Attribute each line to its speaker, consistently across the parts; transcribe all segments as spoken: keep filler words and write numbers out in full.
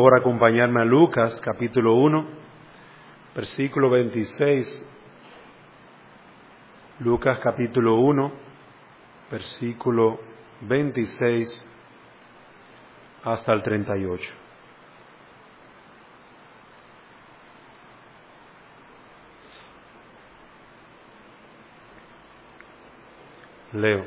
Speaker 1: favor acompañarme a Lucas capítulo uno, versículo veintiséis. Lucas capítulo uno, versículo veintiséis hasta el treinta y ocho. Leo.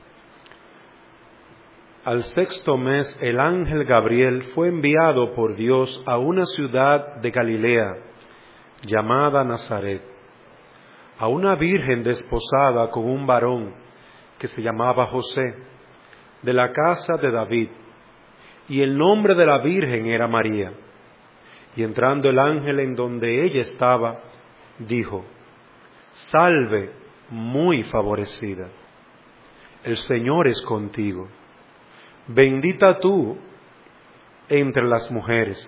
Speaker 1: Al sexto mes, el ángel Gabriel fue enviado por Dios a una ciudad de Galilea llamada Nazaret, a una virgen desposada con un varón que se llamaba José, de la casa de David, y el nombre de la virgen era María. Y entrando el ángel en donde ella estaba, dijo: Salve, muy favorecida, el Señor es contigo. Bendita tú entre las mujeres.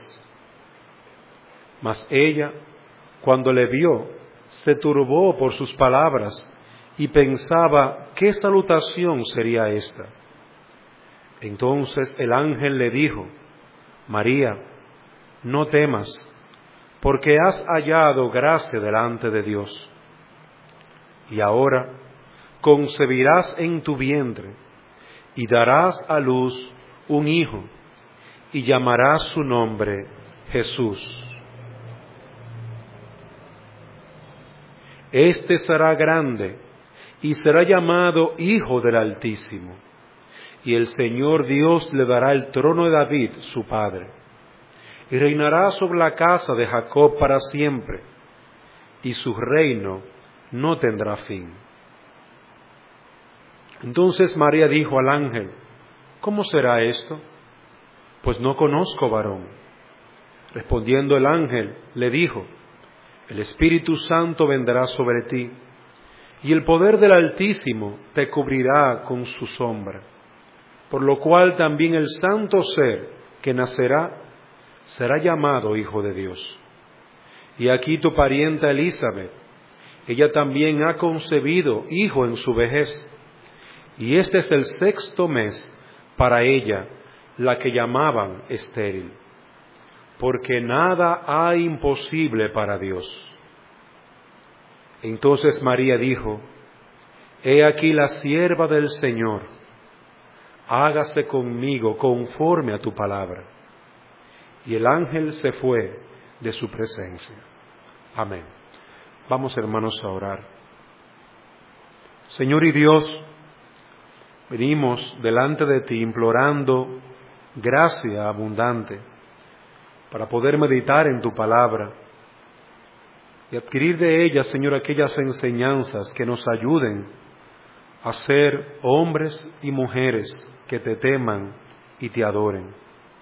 Speaker 1: Mas ella, cuando le vio, se turbó por sus palabras y pensaba qué salutación sería esta. Entonces el ángel le dijo: María, no temas, porque has hallado gracia delante de Dios. Y ahora concebirás en tu vientre y darás a luz un hijo, y llamarás su nombre Jesús. Este será grande y será llamado Hijo del Altísimo, y el Señor Dios le dará el trono de David, su padre, y reinará sobre la casa de Jacob para siempre, y su reino no tendrá fin. Entonces María dijo al ángel: ¿Cómo será esto? Pues no conozco varón. Respondiendo el ángel, le dijo: El Espíritu Santo vendrá sobre ti, y el poder del Altísimo te cubrirá con su sombra, por lo cual también el santo ser que nacerá será llamado Hijo de Dios. Y aquí tu parienta Elizabeth, ella también ha concebido hijo en su vejez, y este es el sexto mes para ella, la que llamaban estéril, porque nada hay imposible para Dios. Entonces María dijo: He aquí la sierva del Señor, hágase conmigo conforme a tu palabra. Y el ángel se fue de su presencia. Amén. Vamos, hermanos, a orar. Señor y Dios, venimos delante de ti implorando gracia abundante para poder meditar en tu palabra y adquirir de ella, Señor, aquellas enseñanzas que nos ayuden a ser hombres y mujeres que te teman y te adoren.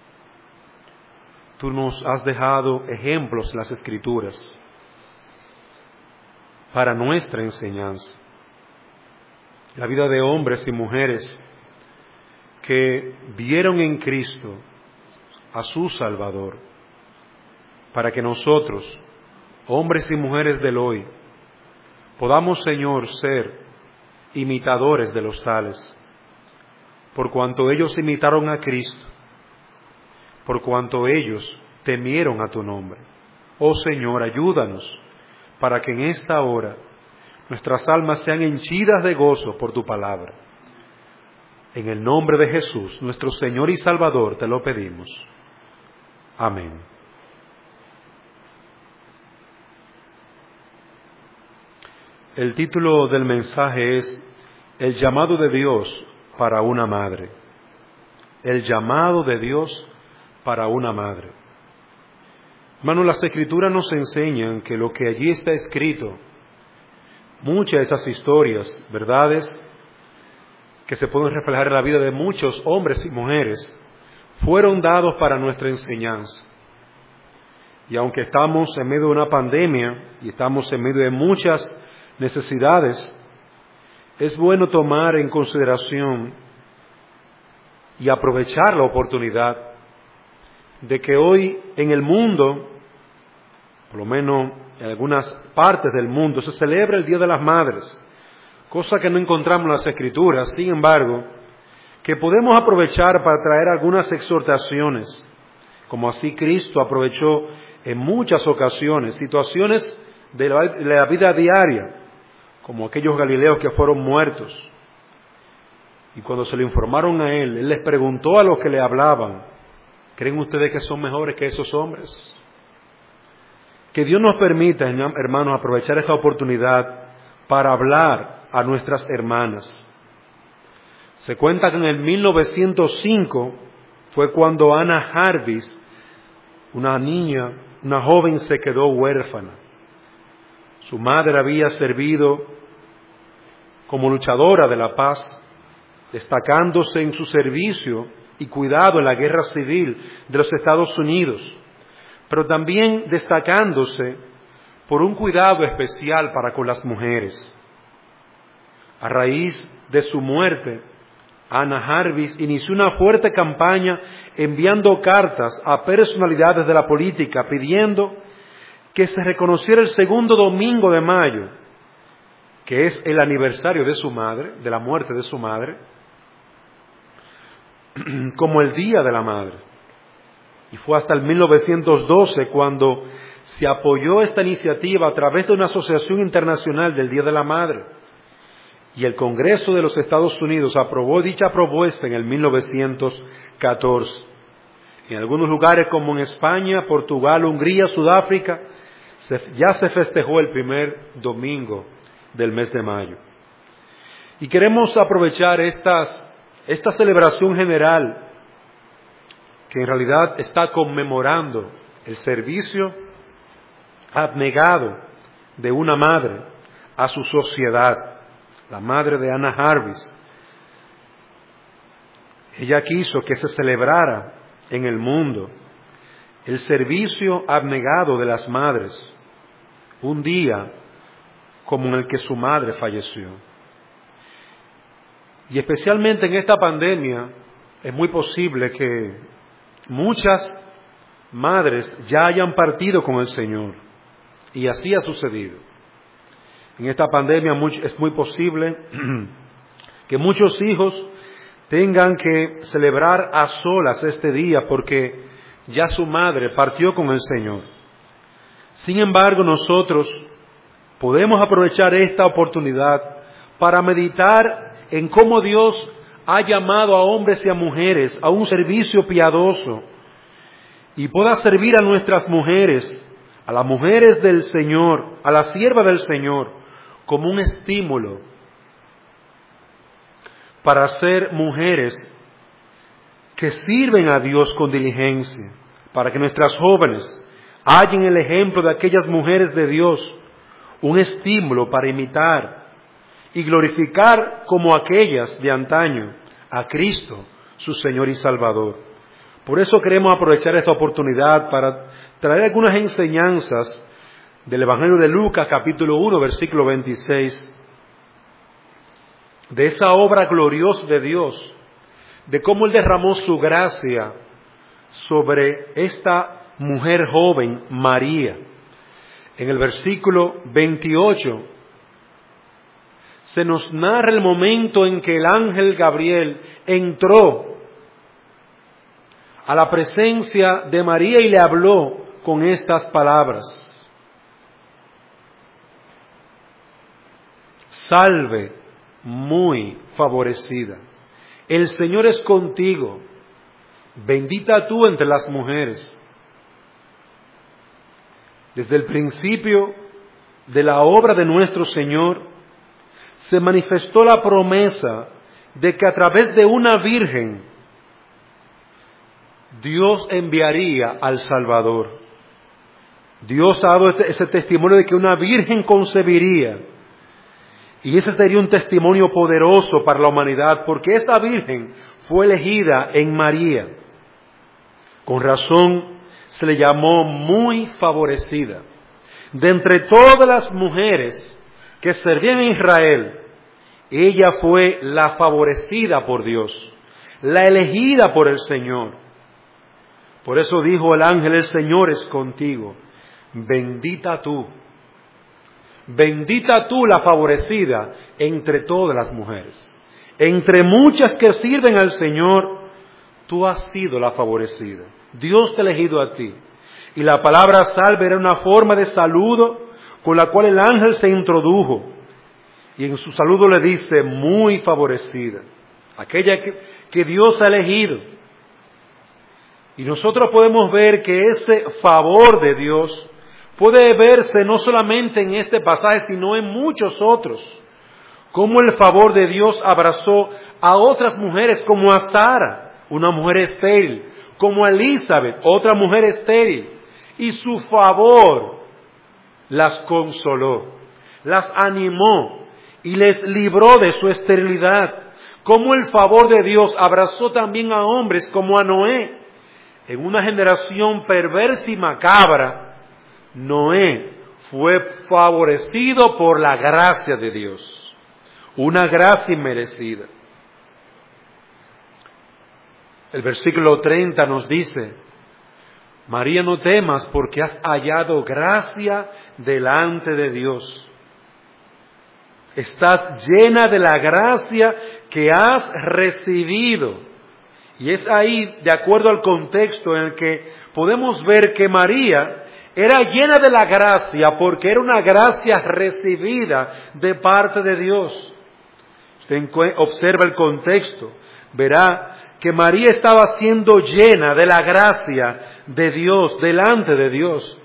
Speaker 1: Tú nos has dejado ejemplos en las Escrituras para nuestra enseñanza. La vida de hombres y mujeres que vieron en Cristo a su Salvador, para que nosotros, hombres y mujeres del hoy, podamos, Señor, ser imitadores de los tales, por cuanto ellos imitaron a Cristo, por cuanto ellos temieron a tu nombre. Oh Señor, ayúdanos para que en esta hora nuestras almas sean henchidas de gozo por tu palabra. En el nombre de Jesús, nuestro Señor y Salvador, te lo pedimos. Amén. El título del mensaje es El llamado de Dios para una madre. El llamado de Dios para una madre. Hermanos, las Escrituras nos enseñan que lo que allí está escrito, muchas de esas historias, verdades, que se pueden reflejar en la vida de muchos hombres y mujeres, fueron dados para nuestra enseñanza. Y aunque estamos en medio de una pandemia y estamos en medio de muchas necesidades, es bueno tomar en consideración y aprovechar la oportunidad de que hoy en el mundo, por lo menos en algunas partes del mundo, se celebra el Día de las Madres, cosa que no encontramos en las Escrituras. Sin embargo, que podemos aprovechar para traer algunas exhortaciones como así Cristo aprovechó en muchas ocasiones situaciones de la, de la vida diaria, como aquellos galileos que fueron muertos. Y cuando se le informaron a él, él les preguntó a los que le hablaban, ¿creen ustedes que son mejores que esos hombres? Que Dios nos permita, hermanos, aprovechar esta oportunidad para hablar a nuestras hermanas. Se cuenta que en el mil novecientos cinco fue cuando Anna Jarvis, una niña, una joven, se quedó huérfana. Su madre había servido como luchadora de la paz, destacándose en su servicio y cuidado en la guerra civil de los Estados Unidos, pero también destacándose por un cuidado especial para con las mujeres. A raíz de su muerte, Anna Jarvis inició una fuerte campaña enviando cartas a personalidades de la política pidiendo que se reconociera el segundo domingo de mayo, que es el aniversario de su madre, de la muerte de su madre, como el Día de la Madre. Y fue hasta el mil novecientos doce cuando se apoyó esta iniciativa a través de una asociación internacional del Día de la Madre. Y el Congreso de los Estados Unidos aprobó dicha propuesta en el mil novecientos catorce. En algunos lugares como en España, Portugal, Hungría, Sudáfrica, se, ya se festejó el primer domingo del mes de mayo. Y queremos aprovechar estas Esta celebración general, que en realidad está conmemorando el servicio abnegado de una madre a su sociedad, la madre de Anna Jarvis. Ella quiso que se celebrara en el mundo el servicio abnegado de las madres, un día como en el que su madre falleció. Y especialmente en esta pandemia, es muy posible que muchas madres ya hayan partido con el Señor. Y así ha sucedido. En esta pandemia es muy posible que muchos hijos tengan que celebrar a solas este día porque ya su madre partió con el Señor. Sin embargo, nosotros podemos aprovechar esta oportunidad para meditar en cómo Dios ha llamado a hombres y a mujeres a un servicio piadoso y pueda servir a nuestras mujeres, a las mujeres del Señor, a las siervas del Señor, como un estímulo para ser mujeres que sirven a Dios con diligencia, para que nuestras jóvenes hallen el ejemplo de aquellas mujeres de Dios, un estímulo para imitar y glorificar como aquellas de antaño a Cristo, su Señor y Salvador. Por eso queremos aprovechar esta oportunidad para traer algunas enseñanzas del Evangelio de Lucas, capítulo uno, versículo veintiséis, de esa obra gloriosa de Dios, de cómo Él derramó su gracia sobre esta mujer joven, María. En el versículo veintiocho, se nos narra el momento en que el ángel Gabriel entró a la presencia de María y le habló con estas palabras: Salve, muy favorecida, el Señor es contigo, bendita tú entre las mujeres. Desde el principio de la obra de nuestro Señor, se manifestó la promesa de que a través de una virgen Dios enviaría al Salvador. Dios ha dado ese testimonio de que una virgen concebiría, y ese sería un testimonio poderoso para la humanidad, porque esta virgen fue elegida en María. Con razón se le llamó muy favorecida. De entre todas las mujeres que servían en Israel, ella fue la favorecida por Dios, la elegida por el Señor. Por eso dijo el ángel: el Señor es contigo, bendita tú, bendita tú la favorecida entre todas las mujeres. Entre muchas que sirven al Señor, Tú has sido la favorecida. Dios te ha elegido a ti. Y la palabra salve era una forma de saludo con la cual el ángel se introdujo. Y en su saludo le dice, muy favorecida. Aquella que, que Dios ha elegido. Y nosotros podemos ver que ese favor de Dios puede verse no solamente en este pasaje, sino en muchos otros. Como el favor de Dios abrazó a otras mujeres, como a Sara, una mujer estéril, como a Elizabeth, otra mujer estéril. Y su favor las consoló, las animó y les libró de su esterilidad. Como el favor de Dios abrazó también a hombres como a Noé. En una generación perversa y macabra, Noé fue favorecido por la gracia de Dios. Una gracia inmerecida. El versículo treinta nos dice, María, no temas porque has hallado gracia delante de Dios. Estás llena de la gracia que has recibido. Y es ahí, de acuerdo al contexto en el que podemos ver que María era llena de la gracia porque era una gracia recibida de parte de Dios. Usted observa el contexto, verá que María estaba siendo llena de la gracia de Dios, delante de Dios.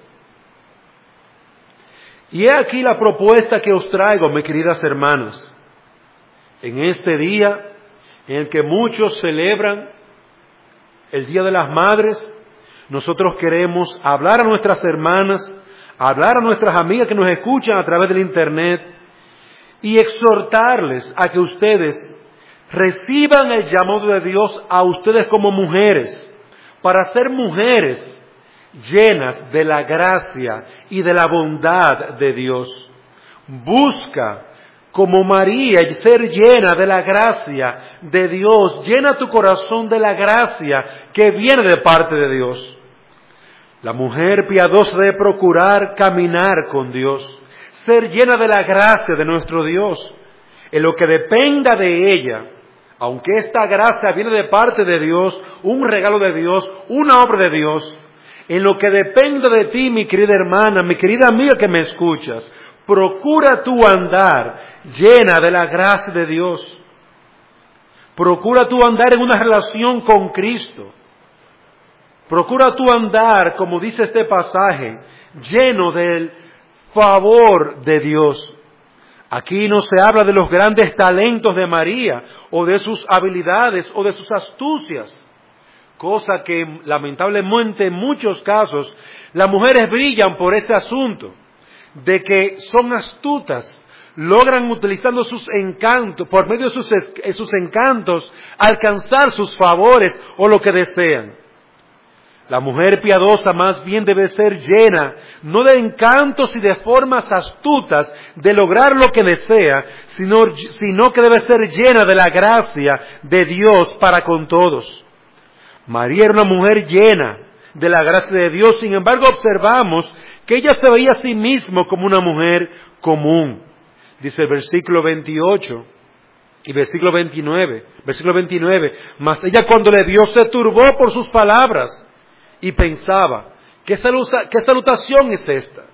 Speaker 1: Y he aquí la propuesta que os traigo, mis queridas hermanas. En este día en el que muchos celebran el Día de las Madres, nosotros queremos hablar a nuestras hermanas, hablar a nuestras amigas que nos escuchan a través del Internet y exhortarles a que ustedes reciban el llamado de Dios a ustedes como mujeres, para ser mujeres llenas de la gracia y de la bondad de Dios. Busca, como María, ser llena de la gracia de Dios. Llena tu corazón de la gracia que viene de parte de Dios. La mujer piadosa debe procurar caminar con Dios, ser llena de la gracia de nuestro Dios. En lo que dependa de ella, aunque esta gracia viene de parte de Dios, un regalo de Dios, una obra de Dios, en lo que dependa de ti, mi querida hermana, mi querida amiga que me escuchas, procura tú andar llena de la gracia de Dios. Procura tú andar en una relación con Cristo. Procura tú andar, como dice este pasaje, lleno del favor de Dios. Aquí no se habla de los grandes talentos de María, o de sus habilidades, o de sus astucias. Cosa que lamentablemente en muchos casos las mujeres brillan por ese asunto, de que son astutas, logran utilizando sus encantos, por medio de sus, sus encantos, alcanzar sus favores o lo que desean. La mujer piadosa más bien debe ser llena, no de encantos y de formas astutas de lograr lo que desea, sino, sino que debe ser llena de la gracia de Dios para con todos. María era una mujer llena de la gracia de Dios, sin embargo observamos que ella se veía a sí misma como una mujer común. Dice el versículo veintiocho y versículo veintinueve, versículo veintinueve, mas ella cuando le vio se turbó por sus palabras y pensaba, ¿qué, saluta, qué salutación es esta?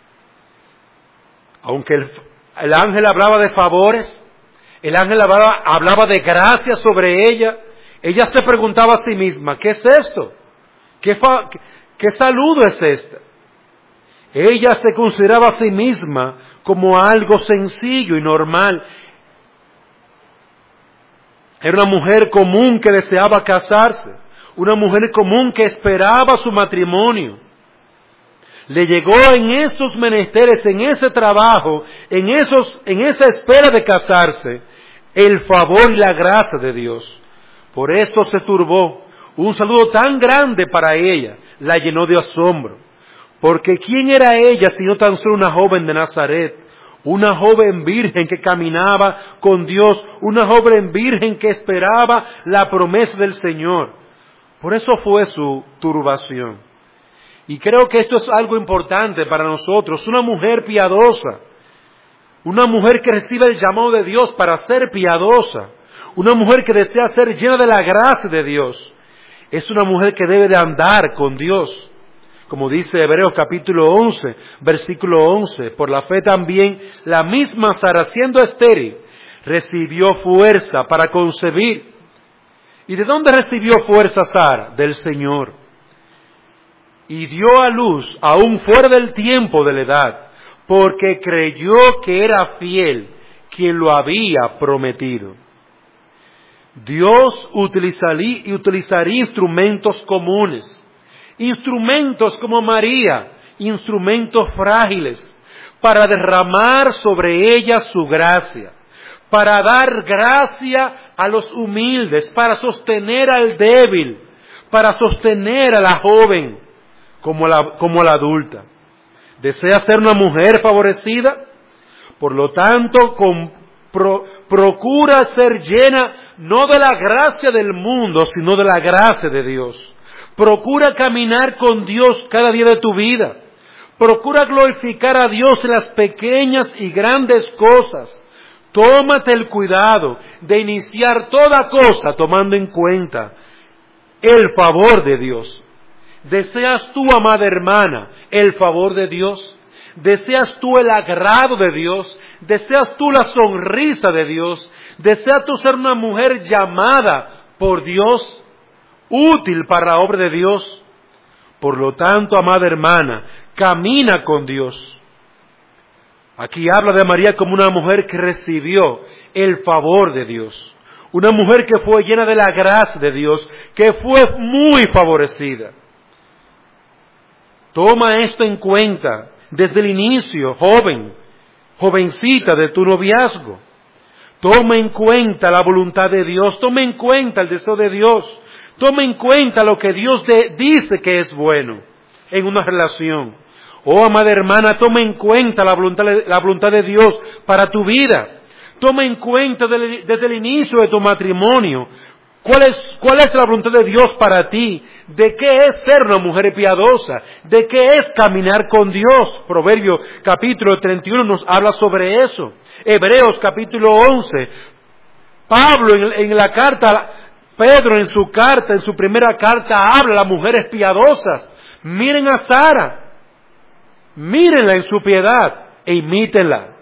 Speaker 1: Aunque el, el ángel hablaba de favores, el ángel hablaba, hablaba de gracia sobre ella, ella se preguntaba a sí misma, ¿qué es esto? ¿Qué, fa, qué, qué saludo es este? Ella se consideraba a sí misma como algo sencillo y normal. Era una mujer común que deseaba casarse, una mujer común que esperaba su matrimonio. Le llegó en esos menesteres, en ese trabajo, en, esos, en esa espera de casarse, el favor y la gracia de Dios. Por eso se turbó. Un saludo tan grande para ella la llenó de asombro. Porque ¿quién era ella sino tan solo una joven de Nazaret? Una joven virgen que caminaba con Dios, una joven virgen que esperaba la promesa del Señor. Por eso fue su turbación. Y creo que esto es algo importante para nosotros. Una mujer piadosa, una mujer que recibe el llamado de Dios para ser piadosa, una mujer que desea ser llena de la gracia de Dios. Es una mujer que debe de andar con Dios. Como dice Hebreos capítulo once, versículo once, por la fe también la misma Sara, siendo estéril, recibió fuerza para concebir. ¿Y de dónde recibió fuerza Sara? Del Señor. Y dio a luz aún fuera del tiempo de la edad, porque creyó que era fiel quien lo había prometido. Dios utilizaría, utilizaría instrumentos comunes, instrumentos como María, instrumentos frágiles, para derramar sobre ella su gracia, para dar gracia a los humildes, para sostener al débil, para sostener a la joven como la, como la adulta. ¿Desea ser una mujer favorecida? Por lo tanto, con, pro, procura ser llena no de la gracia del mundo, sino de la gracia de Dios. Procura caminar con Dios cada día de tu vida. Procura glorificar a Dios en las pequeñas y grandes cosas. Tómate el cuidado de iniciar toda cosa tomando en cuenta el favor de Dios. ¿Deseas tú, amada hermana, el favor de Dios? ¿Deseas tú el agrado de Dios? ¿Deseas tú la sonrisa de Dios? ¿Deseas tú ser una mujer llamada por Dios, útil para la obra de Dios? Por lo tanto, amada hermana, camina con Dios. Aquí habla de María como una mujer que recibió el favor de Dios. Una mujer que fue llena de la gracia de Dios, que fue muy favorecida. Toma esto en cuenta desde el inicio, joven, jovencita de tu noviazgo. Toma en cuenta la voluntad de Dios, toma en cuenta el deseo de Dios, toma en cuenta lo que Dios de, dice que es bueno en una relación. Oh, amada hermana, toma en cuenta la voluntad, la voluntad de Dios para tu vida. Toma en cuenta desde, desde el inicio de tu matrimonio ¿Cuál es, cuál es la voluntad de Dios para ti? ¿De qué es ser una mujer piadosa? ¿De qué es caminar con Dios? Proverbio capítulo treinta y uno nos habla sobre eso. Hebreos capítulo once. Pablo en, en la carta, Pedro en su carta, en su primera carta, habla a las mujeres piadosas. Miren a Sara. Mírenla en su piedad e imítenla.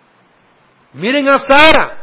Speaker 1: Miren a Sara.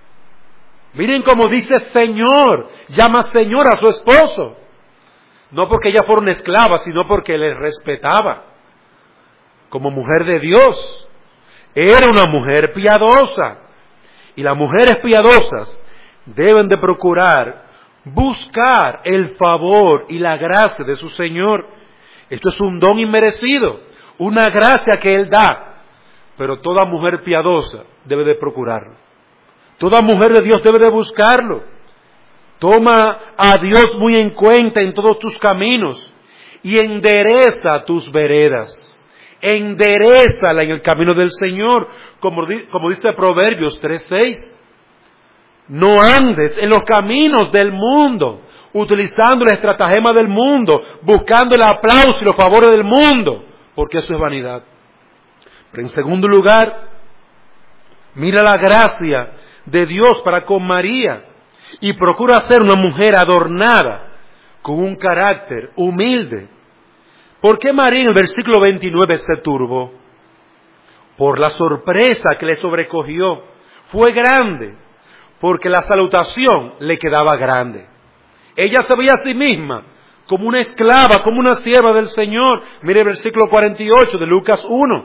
Speaker 1: Miren cómo dice Señor, llama Señor a su esposo. No porque ella fuera una esclava, sino porque le respetaba. Como mujer de Dios. Era una mujer piadosa. Y las mujeres piadosas deben de procurar buscar el favor y la gracia de su Señor. Esto es un don inmerecido, una gracia que Él da. Pero toda mujer piadosa debe de procurarlo. Toda mujer de Dios debe de buscarlo. Toma a Dios muy en cuenta en todos tus caminos y endereza tus veredas. Enderézala en el camino del Señor, como, como dice Proverbios tres seis. No andes en los caminos del mundo, utilizando la estratagema del mundo, buscando el aplauso y los favores del mundo, porque eso es vanidad. Pero en segundo lugar, mira la gracia de Dios para con María y procura ser una mujer adornada con un carácter humilde. ¿Por qué María en el versículo veintinueve se turbó? Por la sorpresa que le sobrecogió. Fue grande, porque la salutación le quedaba grande. Ella se veía a sí misma como una esclava, como una sierva del Señor. Mire el versículo cuarenta y ocho de Lucas uno.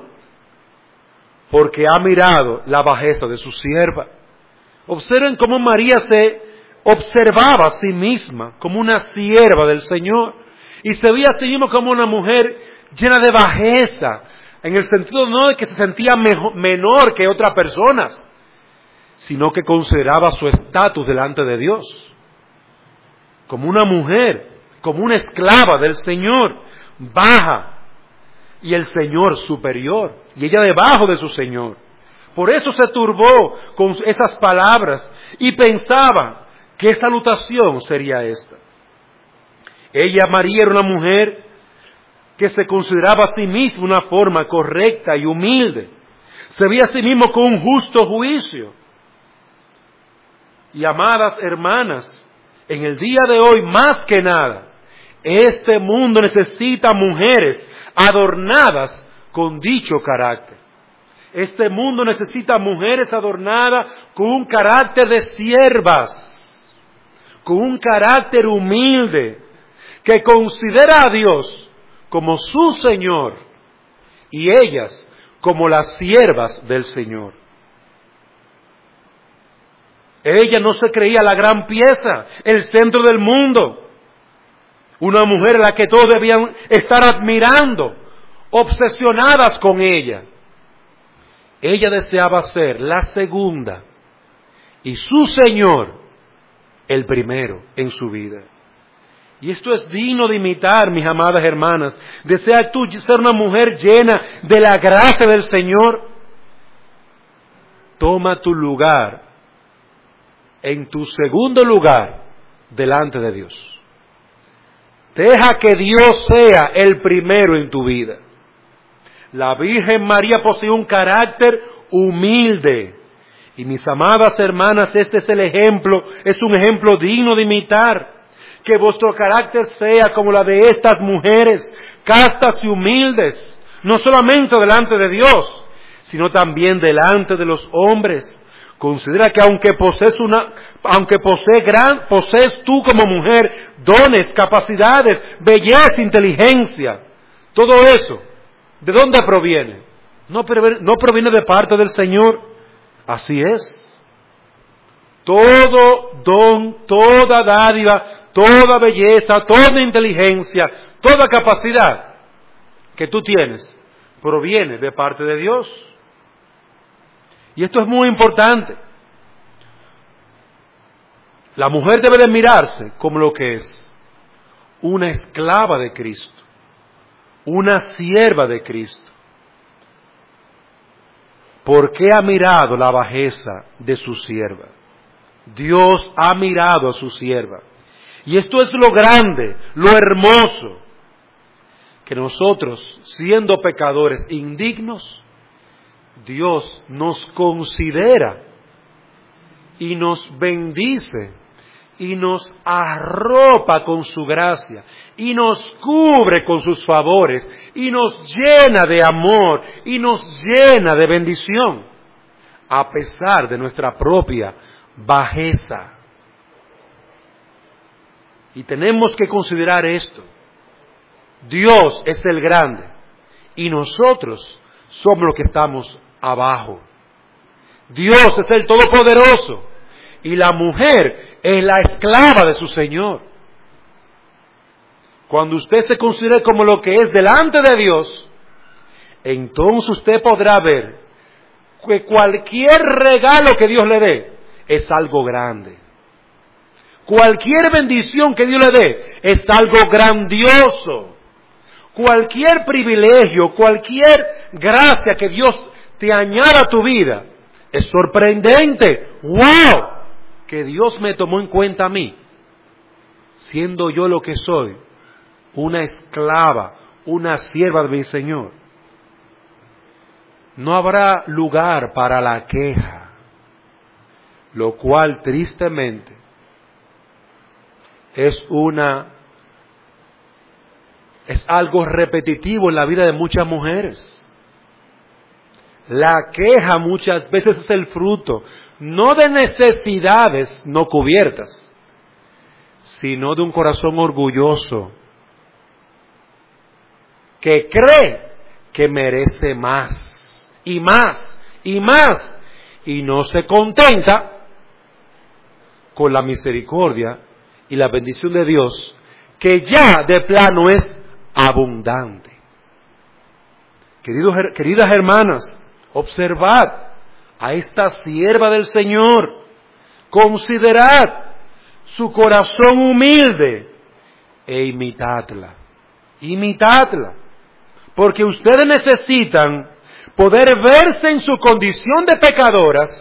Speaker 1: Porque ha mirado la bajeza de su sierva. Observen cómo María se observaba a sí misma como una sierva del Señor. Y se veía a sí misma como una mujer llena de bajeza. En el sentido no de que se sentía mejor, menor que otras personas, sino que consideraba su estatus delante de Dios. Como una mujer, como una esclava del Señor, baja. Y el Señor superior. Y ella debajo de su Señor. Por eso se turbó con esas palabras y pensaba, ¿qué salutación sería esta? Ella, María, era una mujer que se consideraba a sí misma una forma correcta y humilde. Se veía a sí mismo con un justo juicio. Y amadas hermanas, en el día de hoy, más que nada, Este mundo necesita mujeres adornadas con dicho carácter. Este mundo necesita mujeres adornadas con un carácter de siervas, con un carácter humilde, que considera a Dios como su Señor y ellas como las siervas del Señor. Ella no se creía la gran pieza, el centro del mundo. Una mujer a la que todos debían estar admirando, obsesionadas con ella. Ella deseaba ser la segunda y su Señor el primero en su vida. Y esto es digno de imitar, mis amadas hermanas. ¿Deseas tú ser una mujer llena de la gracia del Señor? Toma tu lugar en tu segundo lugar delante de Dios. Deja que Dios sea el primero en tu vida. La Virgen María posee un carácter humilde. Y mis amadas hermanas, este es el ejemplo, es un ejemplo digno de imitar. Que vuestro carácter sea como la de estas mujeres, castas y humildes, no solamente delante de Dios, sino también delante de los hombres. Considera que aunque posees una, aunque posee gran, posees tú como mujer dones, capacidades, belleza, inteligencia, todo eso, ¿de dónde proviene? No, no proviene de parte del Señor. Así es. Todo don, toda dádiva, toda belleza, toda inteligencia, toda capacidad que tú tienes, proviene de parte de Dios. Y esto es muy importante. La mujer debe de mirarse como lo que es, una esclava de Cristo, una sierva de Cristo. ¿Por qué ha mirado la bajeza de su sierva? Dios ha mirado a su sierva. Y esto es lo grande, lo hermoso, que nosotros, siendo pecadores indignos, Dios nos considera y nos bendice y nos arropa con su gracia y nos cubre con sus favores y nos llena de amor y nos llena de bendición, a pesar de nuestra propia bajeza. Y tenemos que considerar esto. Dios es el grande y nosotros somos los que estamos abajo. Dios es el todopoderoso y la mujer es la esclava de su Señor. Cuando usted se considere como lo que es delante de Dios, entonces usted podrá ver que cualquier regalo que Dios le dé es algo grande. Cualquier bendición que Dios le dé es algo grandioso. Cualquier privilegio, cualquier gracia que Dios te añada a tu vida es sorprendente. ¡Wow! Que Dios me tomó en cuenta a mí, siendo yo lo que soy, una esclava, una sierva de mi Señor. No habrá lugar para la queja, lo cual tristemente es una es algo repetitivo en la vida de muchas mujeres. La queja muchas veces es el fruto no de necesidades no cubiertas, sino de un corazón orgulloso que cree que merece más y más y más y no se contenta con la misericordia y la bendición de Dios, que ya de plano es abundante. Queridos, queridas hermanas, observad a esta sierva del Señor, considerad su corazón humilde e imitadla, imitadla, porque ustedes necesitan poder verse en su condición de pecadoras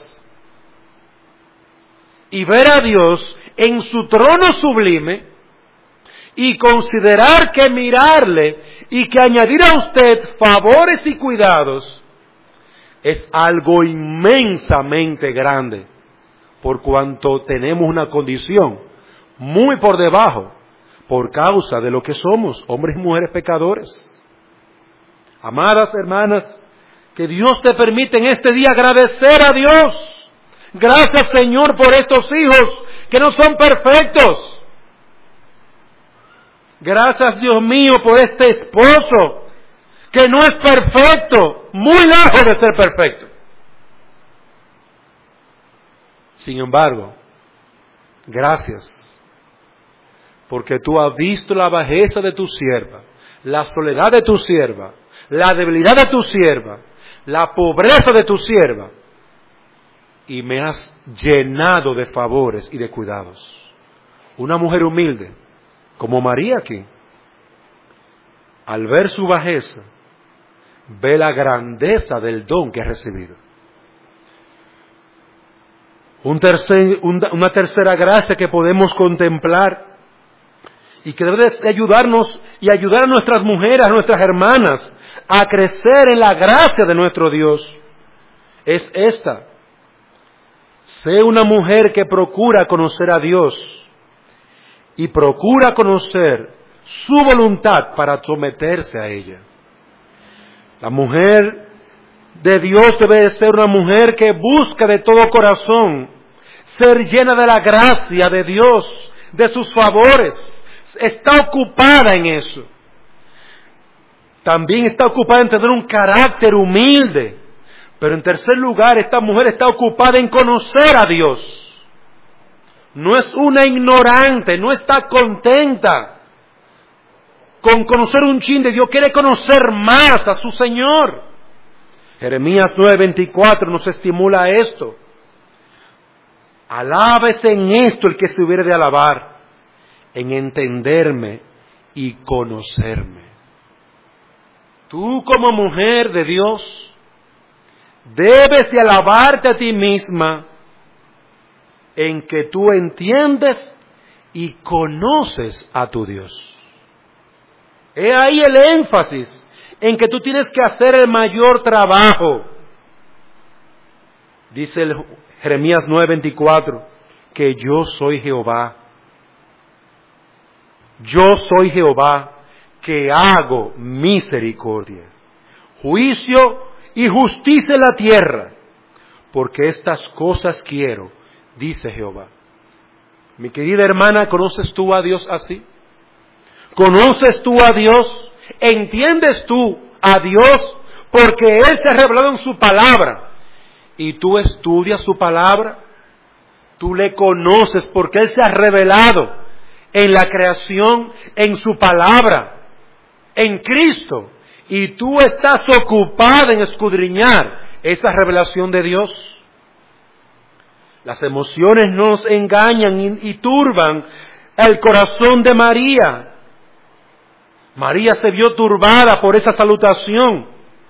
Speaker 1: y ver a Dios en su trono sublime y considerar que mirarle y que añadir a usted favores y cuidados es algo inmensamente grande, por cuanto tenemos una condición muy por debajo, por causa de lo que somos, hombres y mujeres pecadores. Amadas hermanas, que Dios te permite en este día agradecer a Dios. Gracias, Señor, por estos hijos que no son perfectos. Gracias, Dios mío, por este esposo que no es perfecto, muy lejos de ser perfecto. Sin embargo, gracias, porque tú has visto la bajeza de tu sierva, la soledad de tu sierva, la debilidad de tu sierva, la pobreza de tu sierva, y me has llenado de favores y de cuidados. Una mujer humilde, como María aquí, al ver su bajeza, ve la grandeza del don que ha recibido. Un tercer, un, una tercera gracia que podemos contemplar y que debe de ayudarnos y ayudar a nuestras mujeres, a nuestras hermanas, a crecer en la gracia de nuestro Dios, es esta: sé una mujer que procura conocer a Dios y procura conocer su voluntad para someterse a ella. La mujer de Dios debe de ser una mujer que busca de todo corazón ser llena de la gracia de Dios, de sus favores. Está ocupada en eso. También está ocupada en tener un carácter humilde. Pero en tercer lugar, esta mujer está ocupada en conocer a Dios. No es una ignorante, no está contenta con conocer un chin de Dios, quiere conocer más a su Señor. Jeremías nueve veinticuatro nos estimula a esto. Alábese en esto el que se hubiere de alabar, en entenderme y conocerme. Tú como mujer de Dios debes de alabarte a ti misma en que tú entiendes y conoces a tu Dios. He ahí el énfasis en que tú tienes que hacer el mayor trabajo. Dice el Jeremías nueve veinticuatro, que yo soy Jehová. Yo soy Jehová, que hago misericordia, juicio y justicia en la tierra, porque estas cosas quiero, dice Jehová. Mi querida hermana, ¿conoces tú a Dios así? ¿Conoces tú a Dios? ¿Entiendes tú a Dios? Porque Él se ha revelado en su palabra. Y tú estudias su palabra. Tú le conoces porque Él se ha revelado en la creación, en su palabra, en Cristo. Y tú estás ocupada en escudriñar esa revelación de Dios. Las emociones nos engañan y, y turban el corazón de María. María se vio turbada por esa salutación,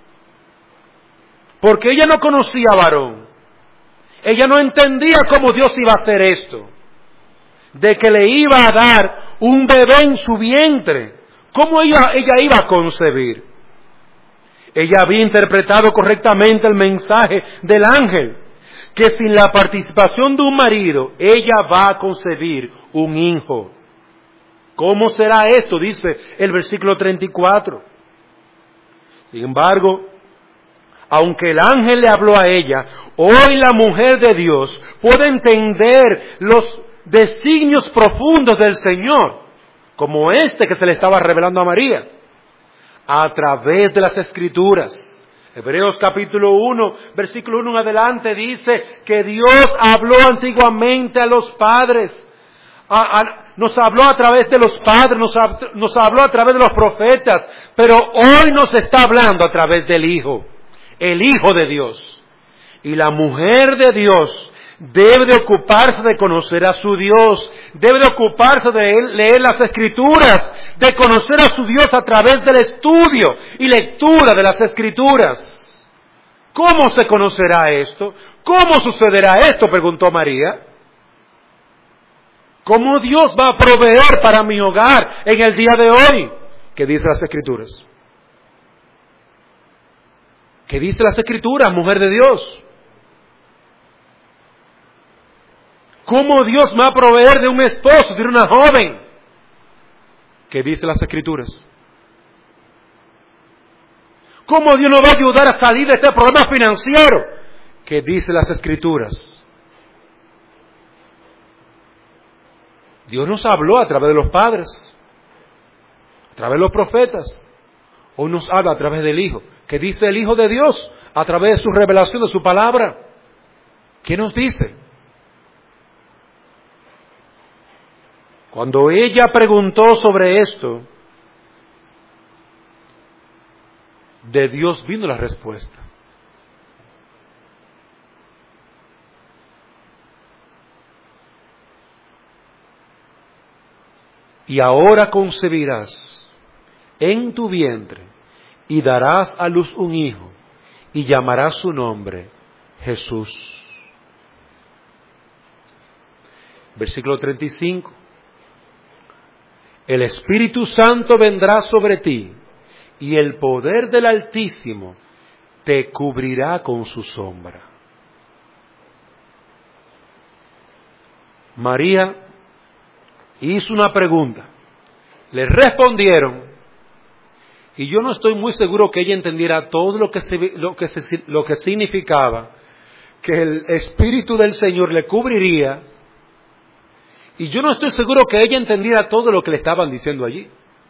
Speaker 1: porque ella no conocía varón. Ella no entendía cómo Dios iba a hacer esto, de que le iba a dar un bebé en su vientre. ¿Cómo ella, ella iba a concebir? Ella había interpretado correctamente el mensaje del ángel, que sin la participación de un marido, ella va a concebir un hijo. ¿Cómo será esto? Dice el versículo treinta y cuatro. Sin embargo, aunque el ángel le habló a ella, hoy la mujer de Dios puede entender los designios profundos del Señor, como este que se le estaba revelando a María, a través de las Escrituras. Hebreos capítulo uno, versículo uno en adelante dice que Dios habló antiguamente a los padres, a, a, nos habló a través de los padres, nos, nos habló a través de los profetas, pero hoy nos está hablando a través del Hijo, el Hijo de Dios. Y la mujer de Dios debe de ocuparse de conocer a su Dios, debe de ocuparse de leer las Escrituras, de conocer a su Dios a través del estudio y lectura de las Escrituras. ¿Cómo se conocerá esto? ¿Cómo sucederá esto?, preguntó María. ¿Cómo Dios va a proveer para mi hogar en el día de hoy? ¿Qué dice las Escrituras? ¿Qué dice las Escrituras, mujer de Dios? ¿Cómo Dios me va a proveer de un esposo, de una joven? ¿Qué dice las Escrituras? ¿Cómo Dios nos va a ayudar a salir de este problema financiero? ¿Qué dice las Escrituras? Dios nos habló a través de los padres, a través de los profetas. Hoy nos habla a través del Hijo. ¿Qué dice el Hijo de Dios? A través de su revelación, de su palabra. ¿Qué nos dice? Cuando ella preguntó sobre esto, de Dios vino la respuesta. Y ahora concebirás en tu vientre y darás a luz un hijo y llamarás su nombre Jesús. Versículo treinta y cinco. El Espíritu Santo vendrá sobre ti y el poder del Altísimo te cubrirá con su sombra. María hizo una pregunta. Le respondieron. Y yo no estoy muy seguro que ella entendiera todo lo que, se, lo, que se, lo que significaba que el Espíritu del Señor le cubriría. Y yo no estoy seguro que ella entendiera todo lo que le estaban diciendo allí.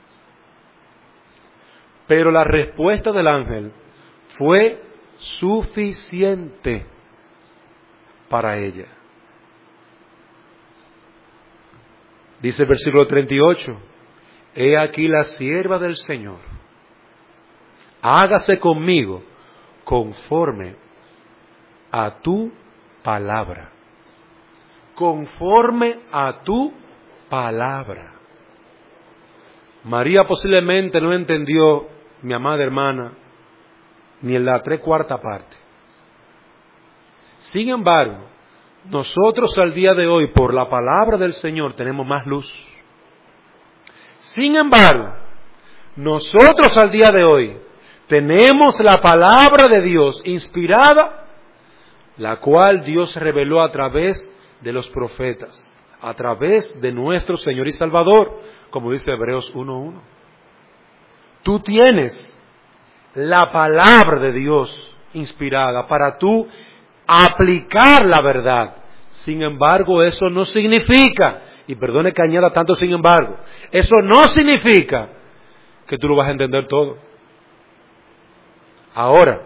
Speaker 1: Pero la respuesta del ángel fue suficiente para ella. Dice el versículo treinta y ocho. He aquí la sierva del Señor. Hágase conmigo conforme a tu palabra. Conforme a tu palabra. María posiblemente no entendió, mi amada hermana, ni en la tres cuarta parte. Sin embargo, nosotros al día de hoy, por la palabra del Señor, tenemos más luz. Sin embargo, nosotros al día de hoy tenemos la palabra de Dios inspirada, la cual Dios reveló a través de los profetas, a través de nuestro Señor y Salvador, como dice Hebreos uno uno. Tú tienes la palabra de Dios inspirada para tú aplicar la verdad. Sin embargo, eso no significa, y perdone que añada tanto sin embargo, eso no significa que tú lo vas a entender todo. Ahora,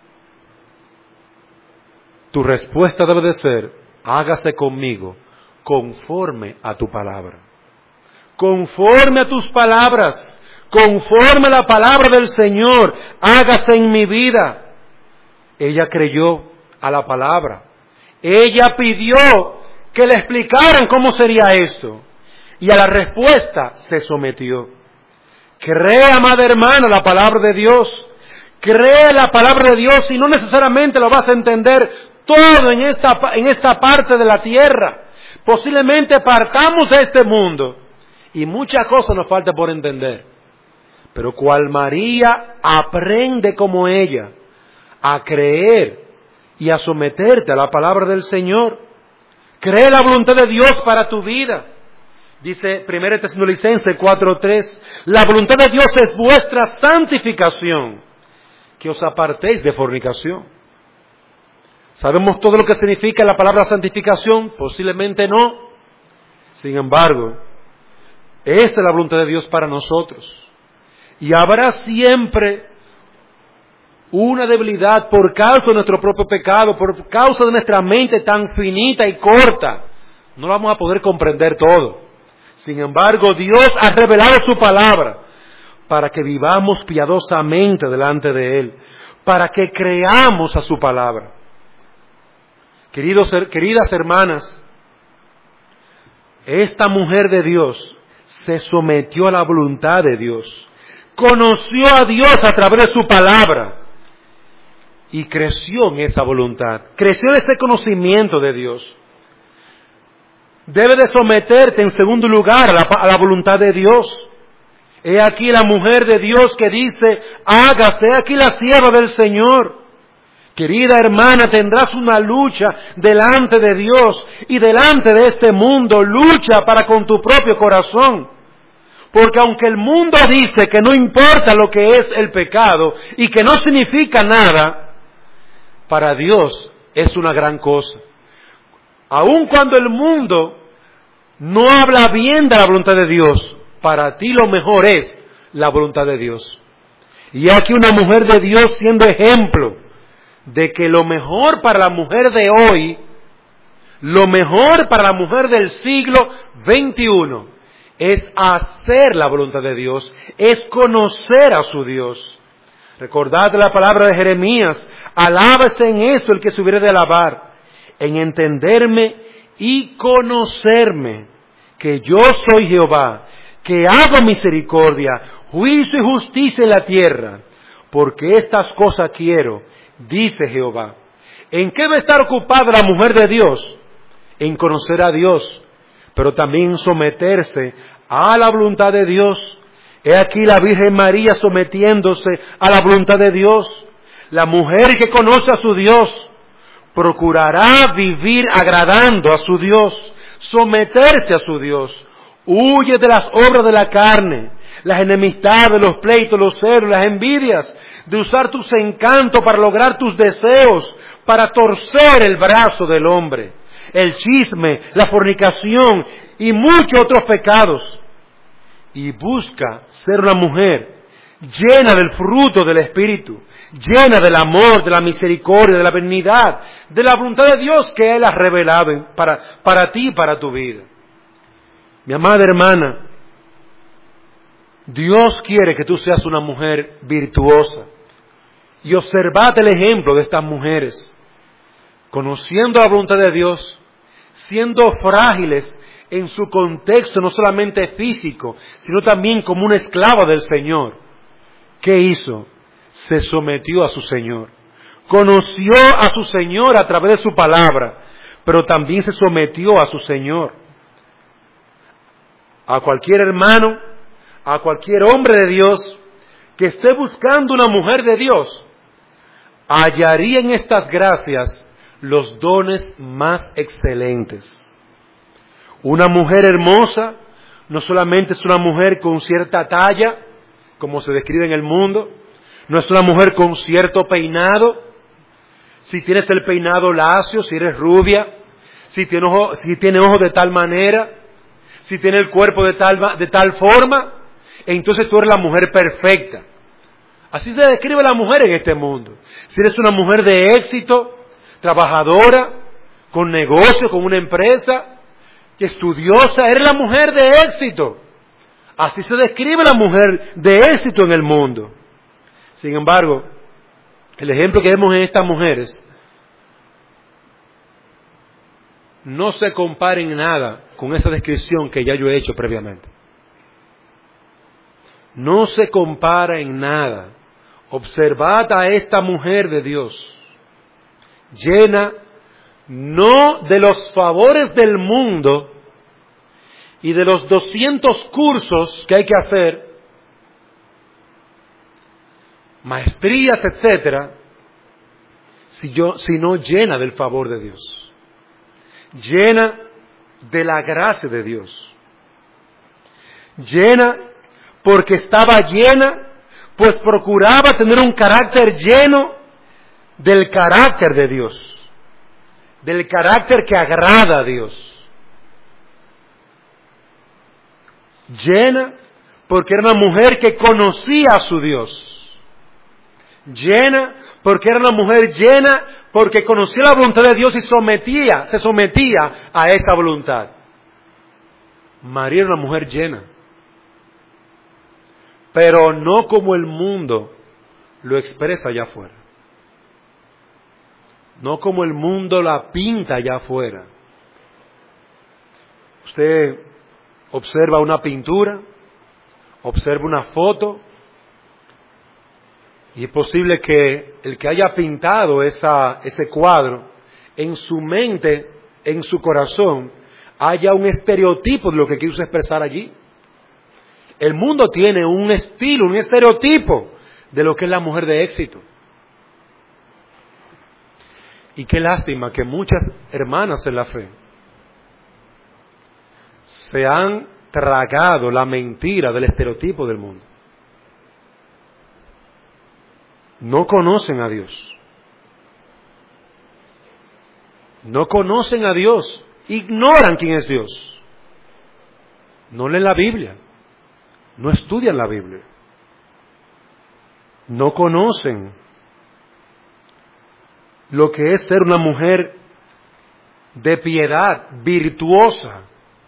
Speaker 1: tu respuesta debe de ser, hágase conmigo conforme a tu palabra. Conforme a tus palabras, conforme a la palabra del Señor, hágase en mi vida. Ella creyó a la palabra. Ella pidió que le explicaran cómo sería esto. Y a la respuesta se sometió. Cree, amada hermana, la palabra de Dios. Cree la palabra de Dios y no necesariamente lo vas a entender todo en esta, en esta parte de la tierra. Posiblemente partamos de este mundo y muchas cosas nos falta por entender. Pero cual María aprende como ella a creer y a someterte a la palabra del Señor. Cree la voluntad de Dios para tu vida. Dice primera Tesalonicenses cuatro tres, la voluntad de Dios es vuestra santificación, que os apartéis de fornicación. ¿Sabemos todo lo que significa la palabra santificación? Posiblemente no. Sin embargo, esta es la voluntad de Dios para nosotros. Y habrá siempre una debilidad por causa de nuestro propio pecado, por causa de nuestra mente tan finita y corta. No vamos a poder comprender todo. Sin embargo, Dios ha revelado su palabra para que vivamos piadosamente delante de Él, para que creamos a su palabra. Queridos, queridas hermanas, esta mujer de Dios se sometió a la voluntad de Dios, conoció a Dios a través de su palabra y creció en esa voluntad, creció en ese conocimiento de Dios. Debe de someterte en segundo lugar a la, a la voluntad de Dios. He aquí la mujer de Dios que dice, hágase, he aquí la sierva del Señor. Querida hermana, tendrás una lucha delante de Dios y delante de este mundo. Lucha para con tu propio corazón. Porque aunque el mundo dice que no importa lo que es el pecado y que no significa nada, para Dios es una gran cosa. Aun cuando el mundo no habla bien de la voluntad de Dios, para ti lo mejor es la voluntad de Dios. Y aquí una mujer de Dios siendo ejemplo de que lo mejor para la mujer de hoy, lo mejor para la mujer del siglo veintiuno, es hacer la voluntad de Dios, es conocer a su Dios. Recordad la palabra de Jeremías, alábese en eso el que se hubiere de alabar, en entenderme y conocerme, que yo soy Jehová, que hago misericordia, juicio y justicia en la tierra, porque estas cosas quiero, dice Jehová. ¿En qué va a estar ocupada la mujer de Dios? En conocer a Dios, pero también someterse a la voluntad de Dios. He aquí la Virgen María sometiéndose a la voluntad de Dios. La mujer que conoce a su Dios procurará vivir agradando a su Dios, someterse a su Dios. Huye de las obras de la carne, las enemistades, los pleitos, los celos, las envidias, de usar tus encantos para lograr tus deseos, para torcer el brazo del hombre, el chisme, la fornicación y muchos otros pecados. Y busca ser una mujer llena del fruto del Espíritu, llena del amor, de la misericordia, de la benignidad, de la voluntad de Dios que Él ha revelado para, para ti y para tu vida. Mi amada hermana, Dios quiere que tú seas una mujer virtuosa. Y observad el ejemplo de estas mujeres, conociendo la voluntad de Dios, siendo frágiles en su contexto, no solamente físico, sino también como una esclava del Señor. ¿Qué hizo? Se sometió a su Señor. Conoció a su Señor a través de su palabra, pero también se sometió a su Señor. A cualquier hermano, a cualquier hombre de Dios que esté buscando una mujer de Dios, hallaría en estas gracias los dones más excelentes. Una mujer hermosa no solamente es una mujer con cierta talla, como se describe en el mundo, no es una mujer con cierto peinado. Si tienes el peinado lacio, si eres rubia, si tiene ojos, si tiene ojos de tal manera, si tiene el cuerpo de tal, de tal forma, entonces tú eres la mujer perfecta. Así se describe la mujer en este mundo. Si eres una mujer de éxito, trabajadora, con negocio, con una empresa, estudiosa, eres la mujer de éxito. Así se describe la mujer de éxito en el mundo. Sin embargo, el ejemplo que vemos en estas mujeres no se compara en nada con esa descripción que ya yo he hecho previamente. No se compara en nada. Observad a esta mujer de Dios, llena no de los favores del mundo y de los doscientos cursos que hay que hacer, maestrías, etcétera, sino llena del favor de Dios, llena de la gracia de Dios, llena porque estaba llena, pues procuraba tener un carácter lleno del carácter de Dios, del carácter que agrada a Dios. Llena porque era una mujer que conocía a su Dios. Llena porque era una mujer llena porque conocía la voluntad de Dios y sometía, se sometía a esa voluntad. María era una mujer llena, pero no como el mundo lo expresa allá afuera. No como el mundo la pinta allá afuera. Usted observa una pintura, observa una foto, y es posible que el que haya pintado esa, ese cuadro, en su mente, en su corazón, haya un estereotipo de lo que quiso expresar allí. El mundo tiene un estilo, un estereotipo de lo que es la mujer de éxito. Y qué lástima que muchas hermanas en la fe se han tragado la mentira del estereotipo del mundo. No conocen a Dios. No conocen a Dios. Ignoran quién es Dios. No leen la Biblia. No estudian la Biblia. No conocen lo que es ser una mujer de piedad, virtuosa,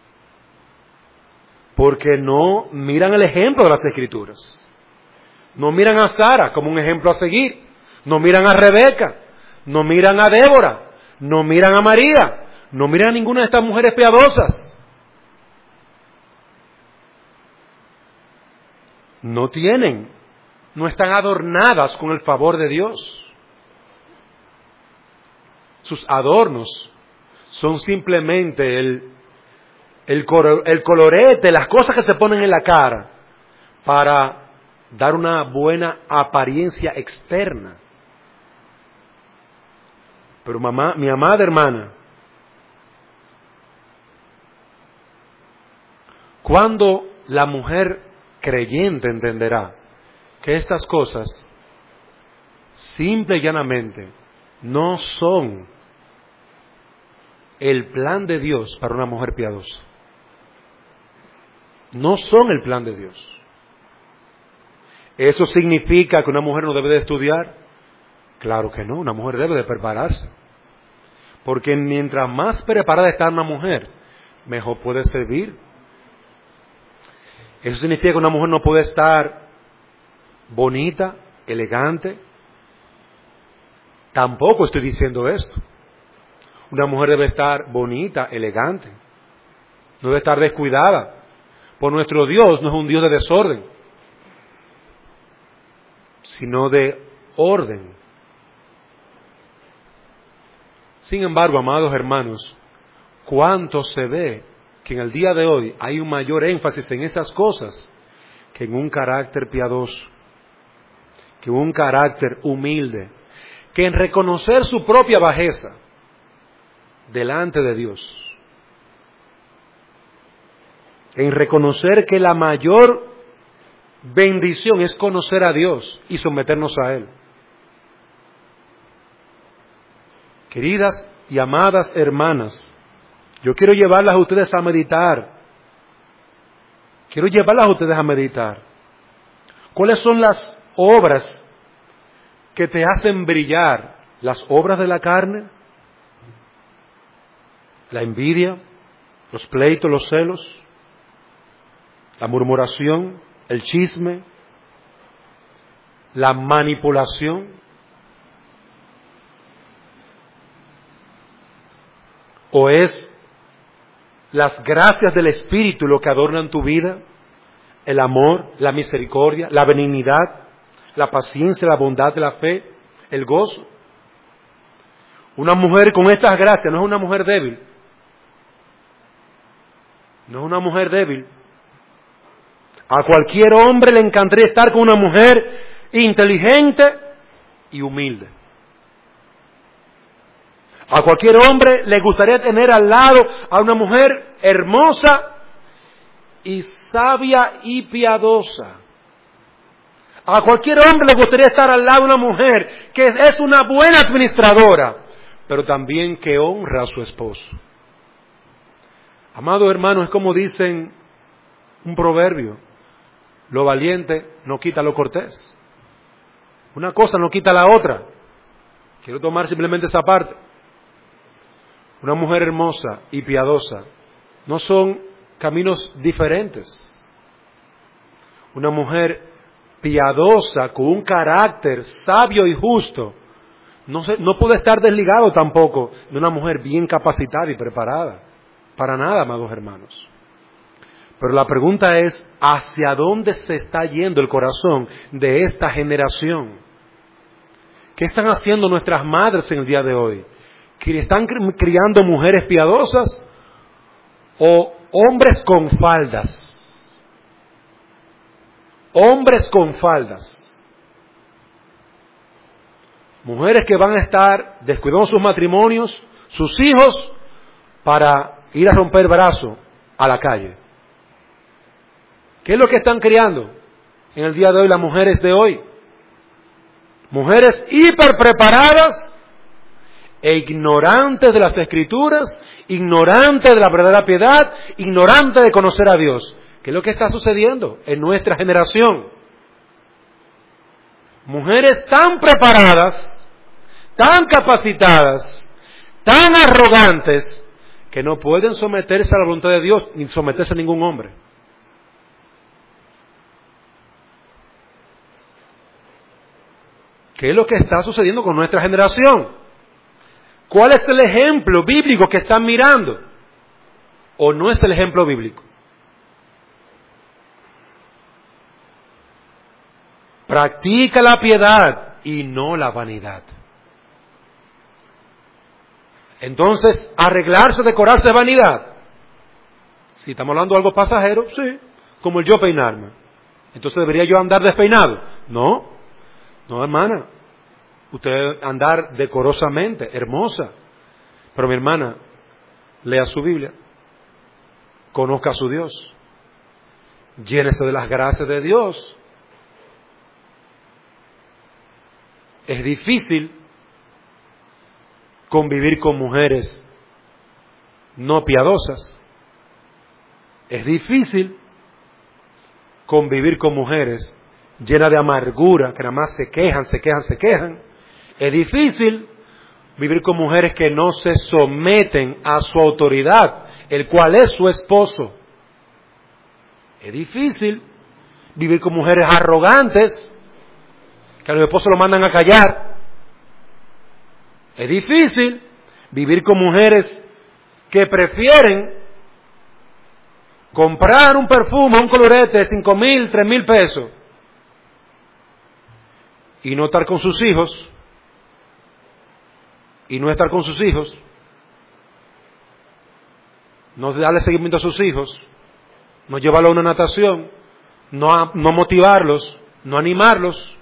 Speaker 1: porque no miran el ejemplo de las Escrituras. No miran a Sara como un ejemplo a seguir. No miran a Rebeca. No miran a Débora. No miran a María. No miran a ninguna de estas mujeres piadosas. No tienen, no están adornadas con el favor de Dios. Sus adornos son simplemente el, el, el colorete, las cosas que se ponen en la cara para dar una buena apariencia externa. Pero mamá, mi amada hermana, cuando la mujer creyente entenderá que estas cosas simple y llanamente no son el plan de Dios para una mujer piadosa. No son el plan de Dios. ¿Eso significa que una mujer no debe de estudiar? Claro que no, una mujer debe de prepararse. Porque mientras más preparada está una mujer, mejor puede servir. Eso significa que una mujer no puede estar bonita, elegante. Tampoco estoy diciendo esto. Una mujer debe estar bonita, elegante. No debe estar descuidada. Por nuestro Dios no es un Dios de desorden, sino de orden. Sin embargo, amados hermanos, ¿cuánto se ve que en el día de hoy hay un mayor énfasis en esas cosas que en un carácter piadoso, que en un carácter humilde, que en reconocer su propia bajeza delante de Dios, en reconocer que la mayor bendición es conocer a Dios y someternos a Él? Queridas y amadas hermanas, yo quiero llevarlas a ustedes a meditar. Quiero llevarlas a ustedes a meditar. ¿Cuáles son las obras que te hacen brillar? ¿Las obras de la carne? ¿La envidia? ¿Los pleitos, los celos? ¿La murmuración? ¿El chisme? ¿La manipulación? ¿O es las gracias del Espíritu lo que adornan tu vida? El amor, la misericordia, la benignidad, la paciencia, la bondad, la fe, el gozo. Una mujer con estas gracias no es una mujer débil. No es una mujer débil. A cualquier hombre le encantaría estar con una mujer inteligente y humilde. A cualquier hombre le gustaría tener al lado a una mujer hermosa y sabia y piadosa. A cualquier hombre le gustaría estar al lado de una mujer que es una buena administradora, pero también que honra a su esposo. Amado hermano, es como dicen un proverbio: lo valiente no quita lo cortés. Una cosa no quita la otra. Quiero tomar simplemente esa parte. Una mujer hermosa y piadosa no son caminos diferentes. Una mujer piadosa con un carácter sabio y justo no, se, no puede estar desligado tampoco de una mujer bien capacitada y preparada. Para nada, amados hermanos. Pero la pregunta es, ¿hacia dónde se está yendo el corazón de esta generación? ¿Qué están haciendo nuestras madres en el día de hoy? ¿Están criando mujeres piadosas o hombres con faldas? Hombres con faldas. Mujeres que van a estar descuidando sus matrimonios, sus hijos, para ir a romper brazo a la calle. ¿Qué es lo que están criando en el día de hoy las mujeres de hoy? Mujeres hiperpreparadas e ignorantes de las Escrituras, ignorantes de la verdadera piedad, ignorantes de conocer a Dios. ¿Qué es lo que está sucediendo en nuestra generación? Mujeres tan preparadas, tan capacitadas, tan arrogantes, que no pueden someterse a la voluntad de Dios, ni someterse a ningún hombre. ¿Qué es lo que está sucediendo con nuestra generación? ¿Cuál es el ejemplo bíblico que están mirando? ¿O no es el ejemplo bíblico? Practica la piedad y no la vanidad. Entonces, arreglarse, decorarse es vanidad. Si estamos hablando de algo pasajero, sí, como el yo peinarme. Entonces, ¿debería yo andar despeinado? No, no, hermana. Usted andar decorosamente, hermosa. Pero mi hermana, lea su Biblia, conozca a su Dios, llénese de las gracias de Dios. Es difícil convivir con mujeres no piadosas. Es difícil convivir con mujeres llenas de amargura, que nada más se quejan, se quejan, se quejan. Es difícil vivir con mujeres que no se someten a su autoridad, el cual es su esposo. Es difícil vivir con mujeres arrogantes, que a los esposos lo mandan a callar. Es difícil vivir con mujeres que prefieren comprar un perfume, un colorete de cinco mil, tres mil pesos y no estar con sus hijos, y no estar con sus hijos, no darle seguimiento a sus hijos, no llevarlo a una natación, no, no motivarlos, no animarlos.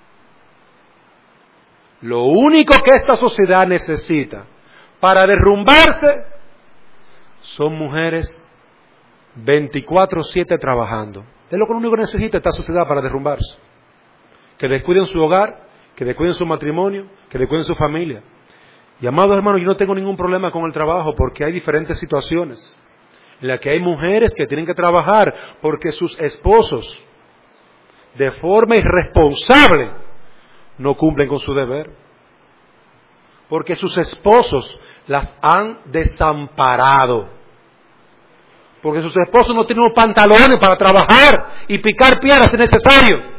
Speaker 1: Lo único que esta sociedad necesita para derrumbarse son mujeres veinticuatro siete trabajando. Es lo único que necesita esta sociedad para derrumbarse. Que descuiden su hogar, que descuiden su matrimonio, que descuiden su familia. Y amados hermanos, yo no tengo ningún problema con el trabajo porque hay diferentes situaciones en las que hay mujeres que tienen que trabajar porque sus esposos, de forma irresponsable, no cumplen con su deber. Porque sus esposos las han desamparado. Porque sus esposos no tienen los pantalones para trabajar y picar piedras si es necesario.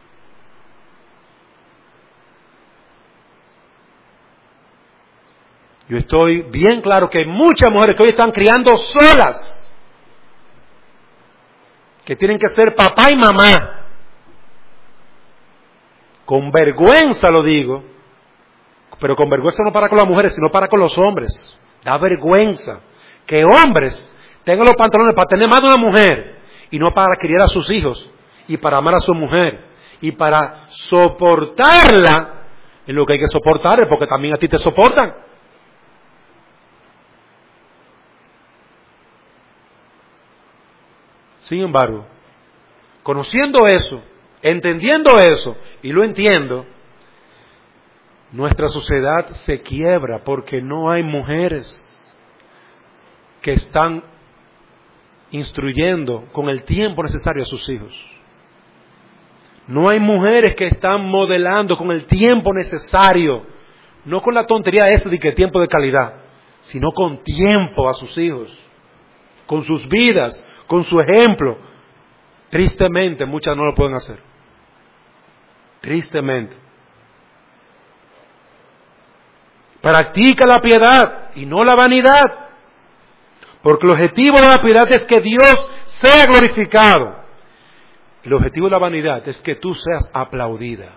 Speaker 1: Yo estoy bien claro que hay muchas mujeres que hoy están criando solas, que tienen que ser papá y mamá. Con vergüenza lo digo, pero con vergüenza no para con las mujeres, sino para con los hombres. Da vergüenza que hombres tengan los pantalones para tener más de una mujer y no para criar a sus hijos y para amar a su mujer y para soportarla en lo que hay que soportar, porque también a ti te soportan. Sin embargo, conociendo eso, entendiendo eso, y lo entiendo, nuestra sociedad se quiebra porque no hay mujeres que están instruyendo con el tiempo necesario a sus hijos. No hay mujeres que están modelando con el tiempo necesario, no con la tontería esa de que tiempo de calidad, sino con tiempo a sus hijos, con sus vidas, con su ejemplo. Tristemente, muchas no lo pueden hacer. Tristemente. Practica la piedad y no la vanidad. Porque el objetivo de la piedad es que Dios sea glorificado. El objetivo de la vanidad es que tú seas aplaudida.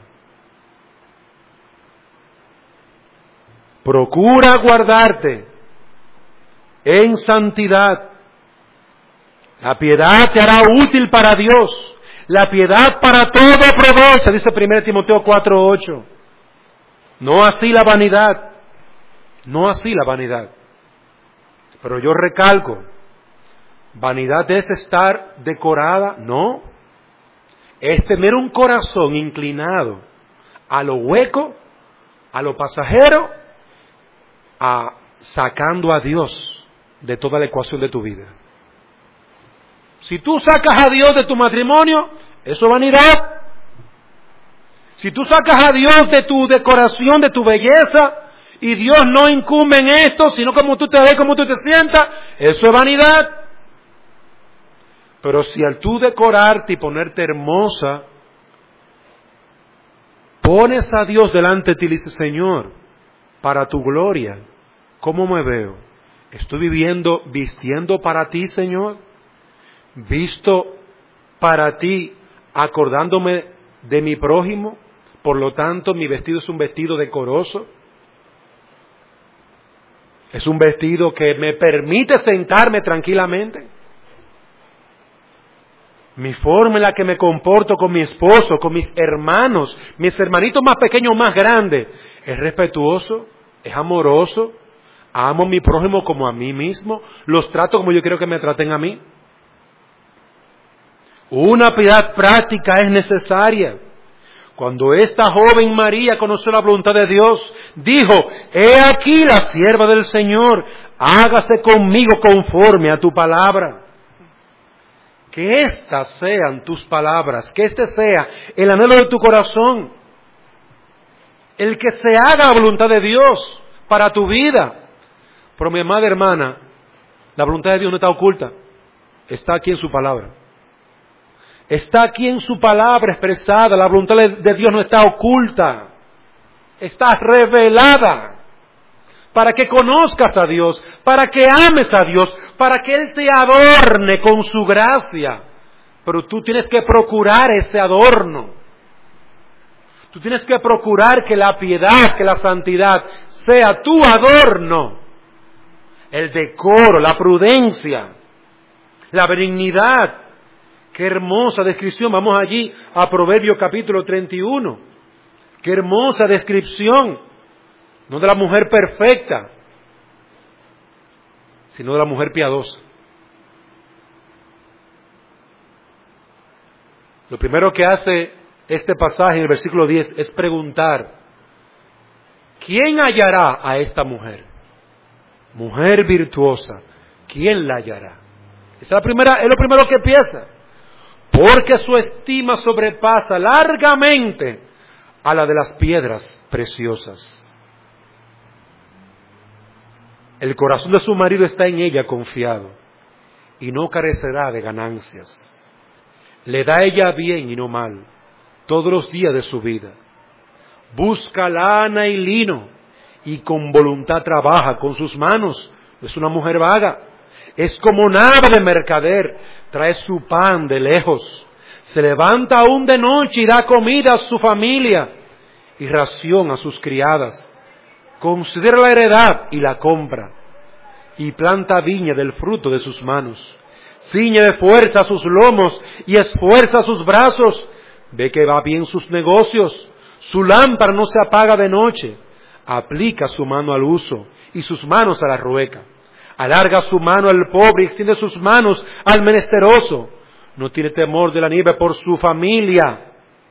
Speaker 1: Procura guardarte en santidad. La piedad te hará útil para Dios. La piedad para todo provecho, dice primero Timoteo cuatro ocho. No así la vanidad. No así la vanidad. Pero yo recalco, Vanidad es estar decorada, no. Es tener un corazón inclinado a lo hueco, a lo pasajero, a sacando a Dios de toda la ecuación de tu vida. Si tú sacas a Dios de tu matrimonio, eso es vanidad. Si tú sacas a Dios de tu decoración, de tu belleza, y Dios no incumbe en esto, sino como tú te ves, como tú te sientas, eso es vanidad. Pero si al tú decorarte y ponerte hermosa, pones a Dios delante de ti y le dices, Señor, para tu gloria, ¿cómo me veo? ¿Estoy viviendo, vistiendo para ti, Señor? ¿Visto para ti, acordándome de mi prójimo? Por lo tanto, mi vestido es un vestido decoroso. Es un vestido que me permite sentarme tranquilamente. Mi forma en la que me comporto con mi esposo, con mis hermanos, mis hermanitos más pequeños, más grandes, es respetuoso, es amoroso, amo a mi prójimo como a mí mismo, los trato como yo quiero que me traten a mí. Una piedad práctica es necesaria. Cuando esta joven María conoció la voluntad de Dios, dijo, he aquí la sierva del Señor, hágase conmigo conforme a tu palabra. Que estas sean tus palabras, que este sea el anhelo de tu corazón, el que se haga la voluntad de Dios para tu vida. Pero mi amada hermana, la voluntad de Dios no está oculta, está aquí en su palabra. Está aquí en su palabra expresada, la voluntad de Dios no está oculta, está revelada. Para que conozcas a Dios, para que ames a Dios, para que Él te adorne con su gracia. Pero tú tienes que procurar ese adorno. Tú tienes que procurar que la piedad, que la santidad sea tu adorno. El decoro, la prudencia, la benignidad. Qué hermosa descripción. Vamos allí a Proverbios capítulo treinta y uno. Qué hermosa descripción. No de la mujer perfecta, sino de la mujer piadosa. Lo primero que hace este pasaje en el versículo diez es preguntar, ¿quién hallará a esta mujer? Mujer virtuosa, ¿quién la hallará? Esa es, la primera, es lo primero que piensa, porque su estima sobrepasa largamente a la de las piedras preciosas. El corazón de su marido está en ella confiado y no carecerá de ganancias. Le da ella bien y no mal todos los días de su vida. Busca lana y lino y con voluntad trabaja con sus manos. No es una mujer vaga. Es como nave de mercader. Trae su pan de lejos. Se levanta aún de noche y da comida a su familia y ración a sus criadas. Considera la heredad y la compra, y planta viña del fruto de sus manos. Ciñe de fuerza sus lomos y esfuerza sus brazos. Ve que va bien sus negocios. Su lámpara no se apaga de noche. Aplica su mano al uso y sus manos a la rueca. Alarga su mano al pobre y extiende sus manos al menesteroso. No tiene temor de la nieve por su familia,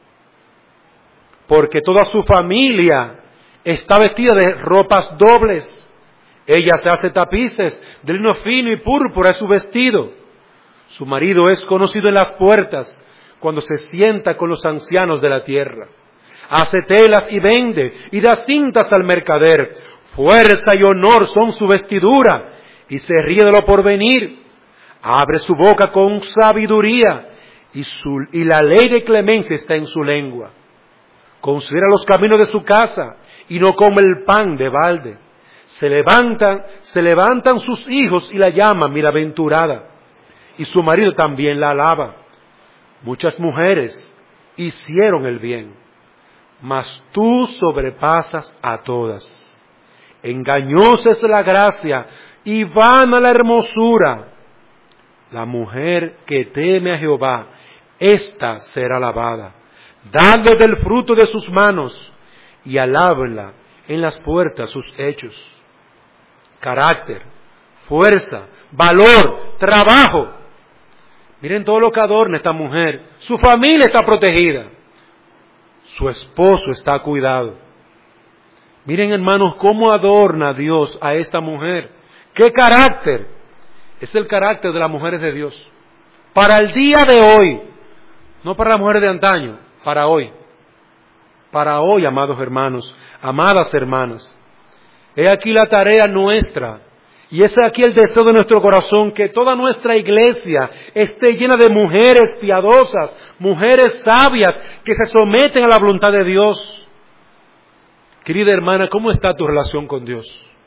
Speaker 1: porque toda su familia está vestida de ropas dobles. Ella se hace tapices de lino fino y púrpura es su vestido. Su marido es conocido en las puertas cuando se sienta con los ancianos de la tierra. Hace telas y vende y da cintas al mercader. Fuerza y honor son su vestidura y se ríe de lo porvenir. Abre su boca con sabiduría y, su, y la ley de clemencia está en su lengua. Considera los caminos de su casa y no come el pan de balde. Se levantan, se levantan sus hijos y la llaman bienaventurada, y su marido también la alaba. Muchas mujeres hicieron el bien, mas tú sobrepasas a todas. Engañosa es la gracia y vana la hermosura. La mujer que teme a Jehová, ésta será alabada. Dadle del fruto de sus manos y alábenla en las puertas sus hechos. Carácter, fuerza, valor, trabajo. Miren todo lo que adorna esta mujer. Su familia está protegida. Su esposo está cuidado. Miren, hermanos, cómo adorna Dios a esta mujer. ¡Qué carácter! Es el carácter de las mujeres de Dios. Para el día de hoy, no para las mujeres de antaño, para hoy. Para hoy, amados hermanos, amadas hermanas. He aquí la tarea nuestra, y es aquí el deseo de nuestro corazón, que toda nuestra iglesia esté llena de mujeres piadosas, mujeres sabias, que se someten a la voluntad de Dios. Querida hermana, ¿cómo está tu relación con Dios?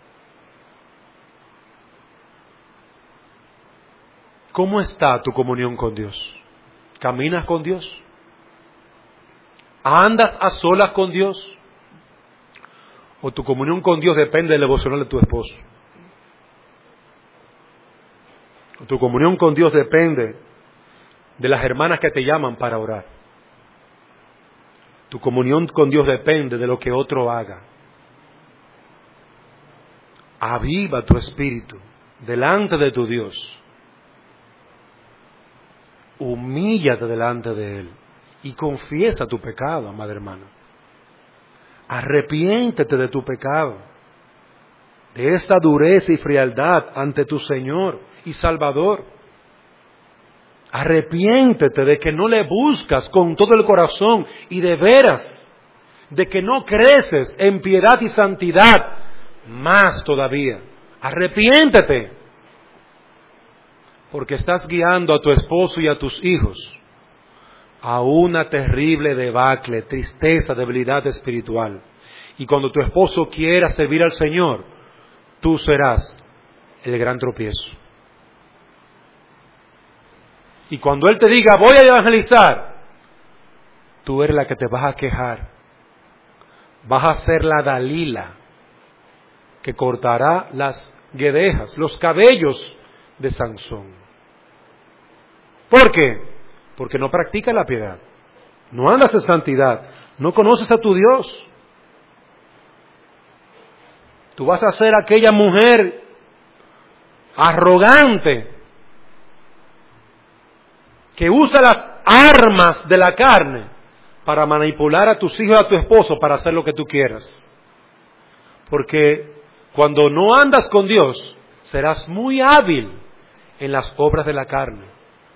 Speaker 1: ¿Cómo está tu comunión con Dios? ¿Caminas con Dios? ¿Andas a solas con Dios? ¿O tu comunión con Dios depende del devocional de tu esposo? ¿O tu comunión con Dios depende de las hermanas que te llaman para orar? Tu comunión con Dios depende de lo que otro haga. Aviva tu espíritu delante de tu Dios. Humíllate delante de Él y confiesa tu pecado, amada hermana. Arrepiéntete de tu pecado, de esta dureza y frialdad ante tu Señor y Salvador. Arrepiéntete de que no le buscas con todo el corazón y de veras, de que no creces en piedad y santidad más todavía. Arrepiéntete, porque estás guiando a tu esposo y a tus hijos a una terrible debacle, tristeza, debilidad espiritual. Y cuando tu esposo quiera servir al Señor, tú serás el gran tropiezo. Y cuando Él te diga, voy a evangelizar, tú eres la que te vas a quejar. Vas a ser la Dalila que cortará las guedejas, los cabellos de Sansón. ¿Por qué? Porque no practicas la piedad, no andas en santidad, no conoces a tu Dios. Tú vas a ser aquella mujer arrogante que usa las armas de la carne para manipular a tus hijos y a tu esposo para hacer lo que tú quieras. Porque cuando no andas con Dios, serás muy hábil en las obras de la carne.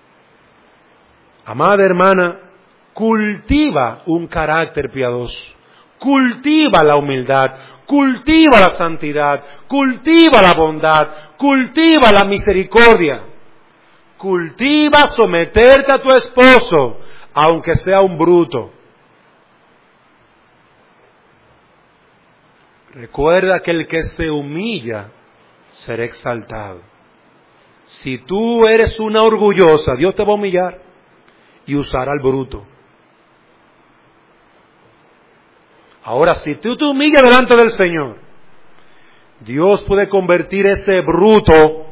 Speaker 1: Amada hermana, cultiva un carácter piadoso, cultiva la humildad, cultiva la santidad, cultiva la bondad, cultiva la misericordia, cultiva someterte a tu esposo, aunque sea un bruto. Recuerda que el que se humilla será exaltado. Si tú eres una orgullosa, Dios te va a humillar y usará al bruto. Ahora, si tú te humillas delante del Señor, Dios puede convertir ese bruto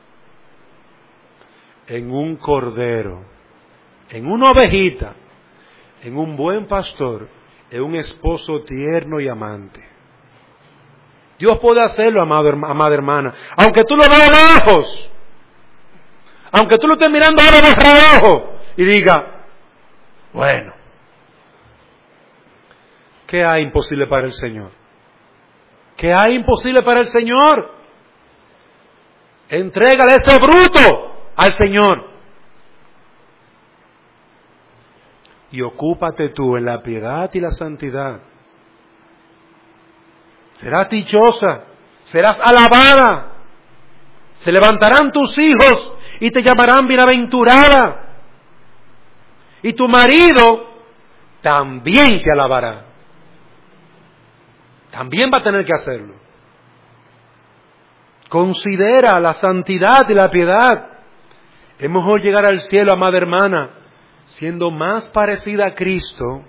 Speaker 1: en un cordero, en una ovejita, en un buen pastor, en un esposo tierno y amante. Dios puede hacerlo, amado, amada hermana, aunque tú lo veas de lejos, aunque tú lo estés mirando ahora de reojo y diga, bueno, ¿qué hay imposible para el Señor? ¿Qué hay imposible para el Señor? Entrégale ese bruto al Señor. Y ocúpate tú en la piedad y la santidad. Serás dichosa, serás alabada. Se levantarán tus hijos y te llamarán bienaventurada. Y tu marido también te alabará. También va a tener que hacerlo. Considera la santidad y la piedad. Es mejor llegar al cielo, amada hermana, siendo más parecida a Cristo,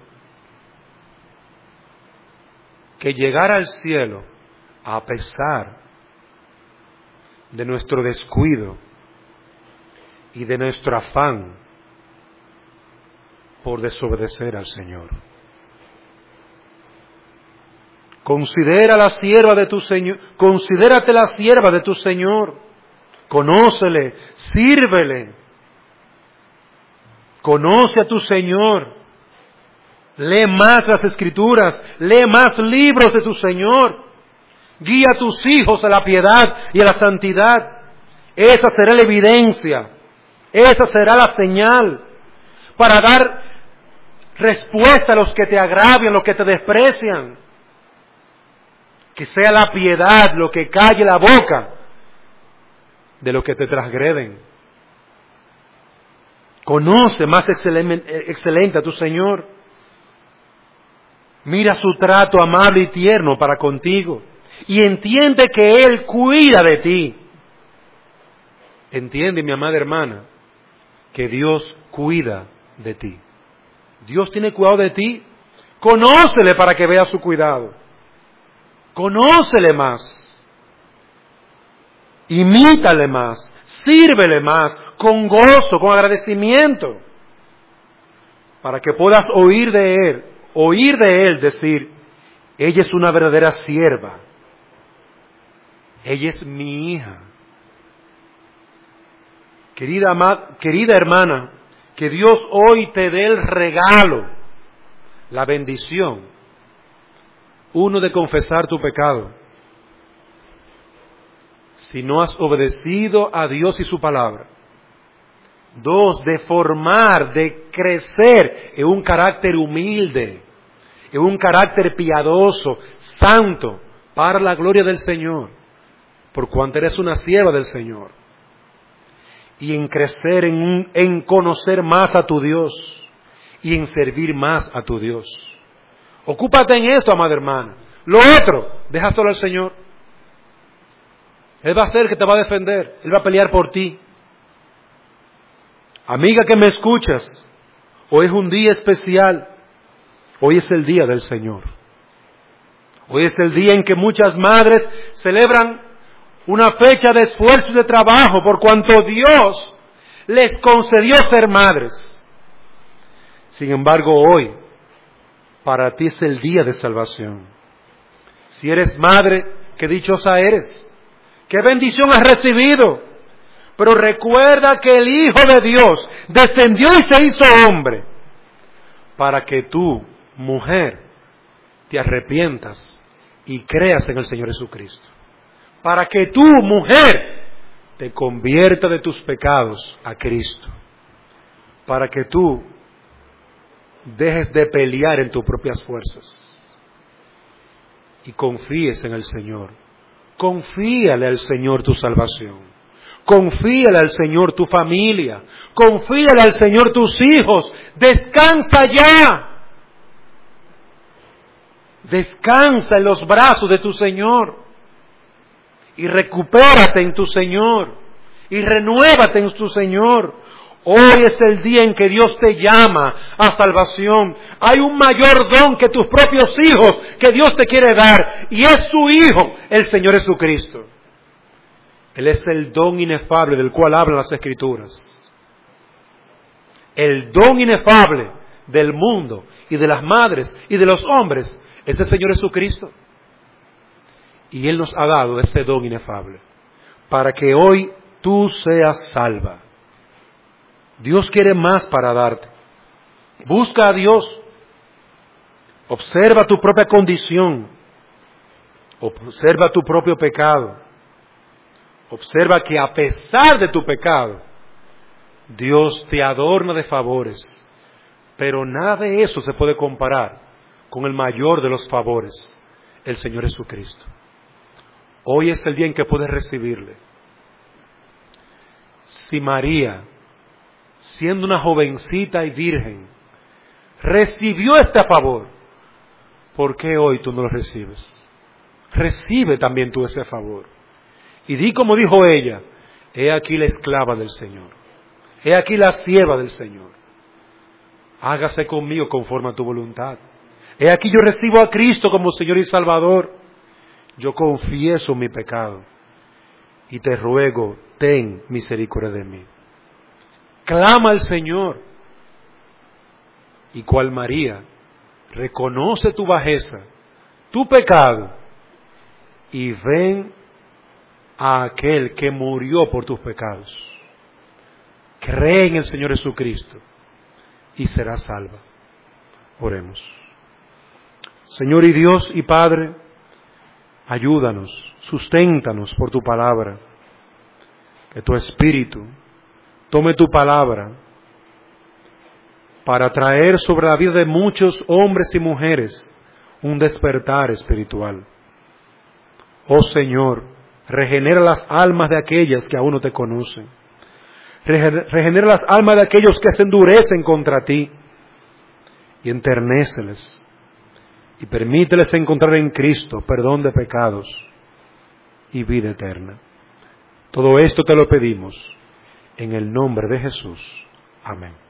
Speaker 1: que llegar al cielo a pesar de nuestro descuido y de nuestro afán por desobedecer al Señor. Considera la sierva de tu Señor, considérate la sierva de tu Señor. Conócele, sírvele. Conoce a tu Señor. Lee más las Escrituras, lee más libros de tu Señor. Guía a tus hijos a la piedad y a la santidad. Esa será la evidencia, esa será la señal para dar respuesta a los que te agravian, los que te desprecian. Que sea la piedad lo que calle la boca de los que te transgreden. Conoce más excelente a tu Señor. Mira su trato amable y tierno para contigo. Y entiende que Él cuida de ti. Entiende, mi amada hermana, que Dios cuida de ti. Dios tiene cuidado de ti. Conócele para que veas su cuidado. Conócele más. Imítale más. Sírvele más. Con gozo, con agradecimiento. Para que puedas oír de Él. Oír de Él decir, ella es una verdadera sierva. Ella es mi hija. Querida, ama, querida hermana, que Dios hoy te dé el regalo, la bendición, uno, de confesar tu pecado. Si no has obedecido a Dios y su palabra. Dos, de formar, de crecer en un carácter humilde, en un carácter piadoso, santo, para la gloria del Señor, por cuanto eres una sierva del Señor. Y en crecer, en, un, en conocer más a tu Dios y en servir más a tu Dios. Ocúpate en esto, amada hermana. Lo otro, deja solo al Señor. Él va a ser el que te va a defender. Él va a pelear por ti. Amiga que me escuchas, hoy es un día especial. Hoy es el día del Señor. Hoy es el día en que muchas madres celebran una fecha de esfuerzo y de trabajo, por cuanto Dios les concedió ser madres. Sin embargo, hoy, para ti es el día de salvación. Si eres madre, qué dichosa eres. Qué bendición has recibido. Pero recuerda que el Hijo de Dios descendió y se hizo hombre, para que tú, mujer, te arrepientas y creas en el Señor Jesucristo. Para que tú, mujer, te conviertas de tus pecados a Cristo. Para que tú dejes de pelear en tus propias fuerzas y confíes en el Señor. Confíale al Señor tu salvación. Confíale al Señor tu familia. Confíale al Señor tus hijos. Descansa ya. Descansa en los brazos de tu Señor. Y recupérate en tu Señor. Y renuévate en tu Señor. Hoy es el día en que Dios te llama a salvación. Hay un mayor don que tus propios hijos que Dios te quiere dar. Y es su Hijo, el Señor Jesucristo. Él es el don inefable del cual hablan las Escrituras. El don inefable del mundo y de las madres y de los hombres es el Señor Jesucristo. Y Él nos ha dado ese don inefable para que hoy tú seas salva. Dios quiere más para darte. Busca a Dios. Observa tu propia condición. Observa tu propio pecado. Observa que a pesar de tu pecado, Dios te adorna de favores. Pero nada de eso se puede comparar con el mayor de los favores, el Señor Jesucristo. Hoy es el día en que puedes recibirle. Si María, siendo una jovencita y virgen, recibió este favor, ¿por qué hoy tú no lo recibes? Recibe también tú ese favor. Y di como dijo ella, he aquí la esclava del Señor. He aquí la sierva del Señor. Hágase conmigo conforme a tu voluntad. He aquí yo recibo a Cristo como Señor y Salvador. Yo confieso mi pecado y te ruego, ten misericordia de mí. Clama al Señor. Y cual María, reconoce tu bajeza, tu pecado, y ven a aquel que murió por tus pecados. Cree en el Señor Jesucristo y serás salva. Oremos. Señor y Dios y Padre, ayúdanos, susténtanos por tu palabra. Que tu Espíritu tome tu palabra para traer sobre la vida de muchos hombres y mujeres un despertar espiritual. Oh Señor, regenera las almas de aquellas que aún no te conocen. Regenera las almas de aquellos que se endurecen contra ti y enternéceles y permíteles encontrar en Cristo perdón de pecados y vida eterna. Todo esto te lo pedimos en el nombre de Jesús. Amén.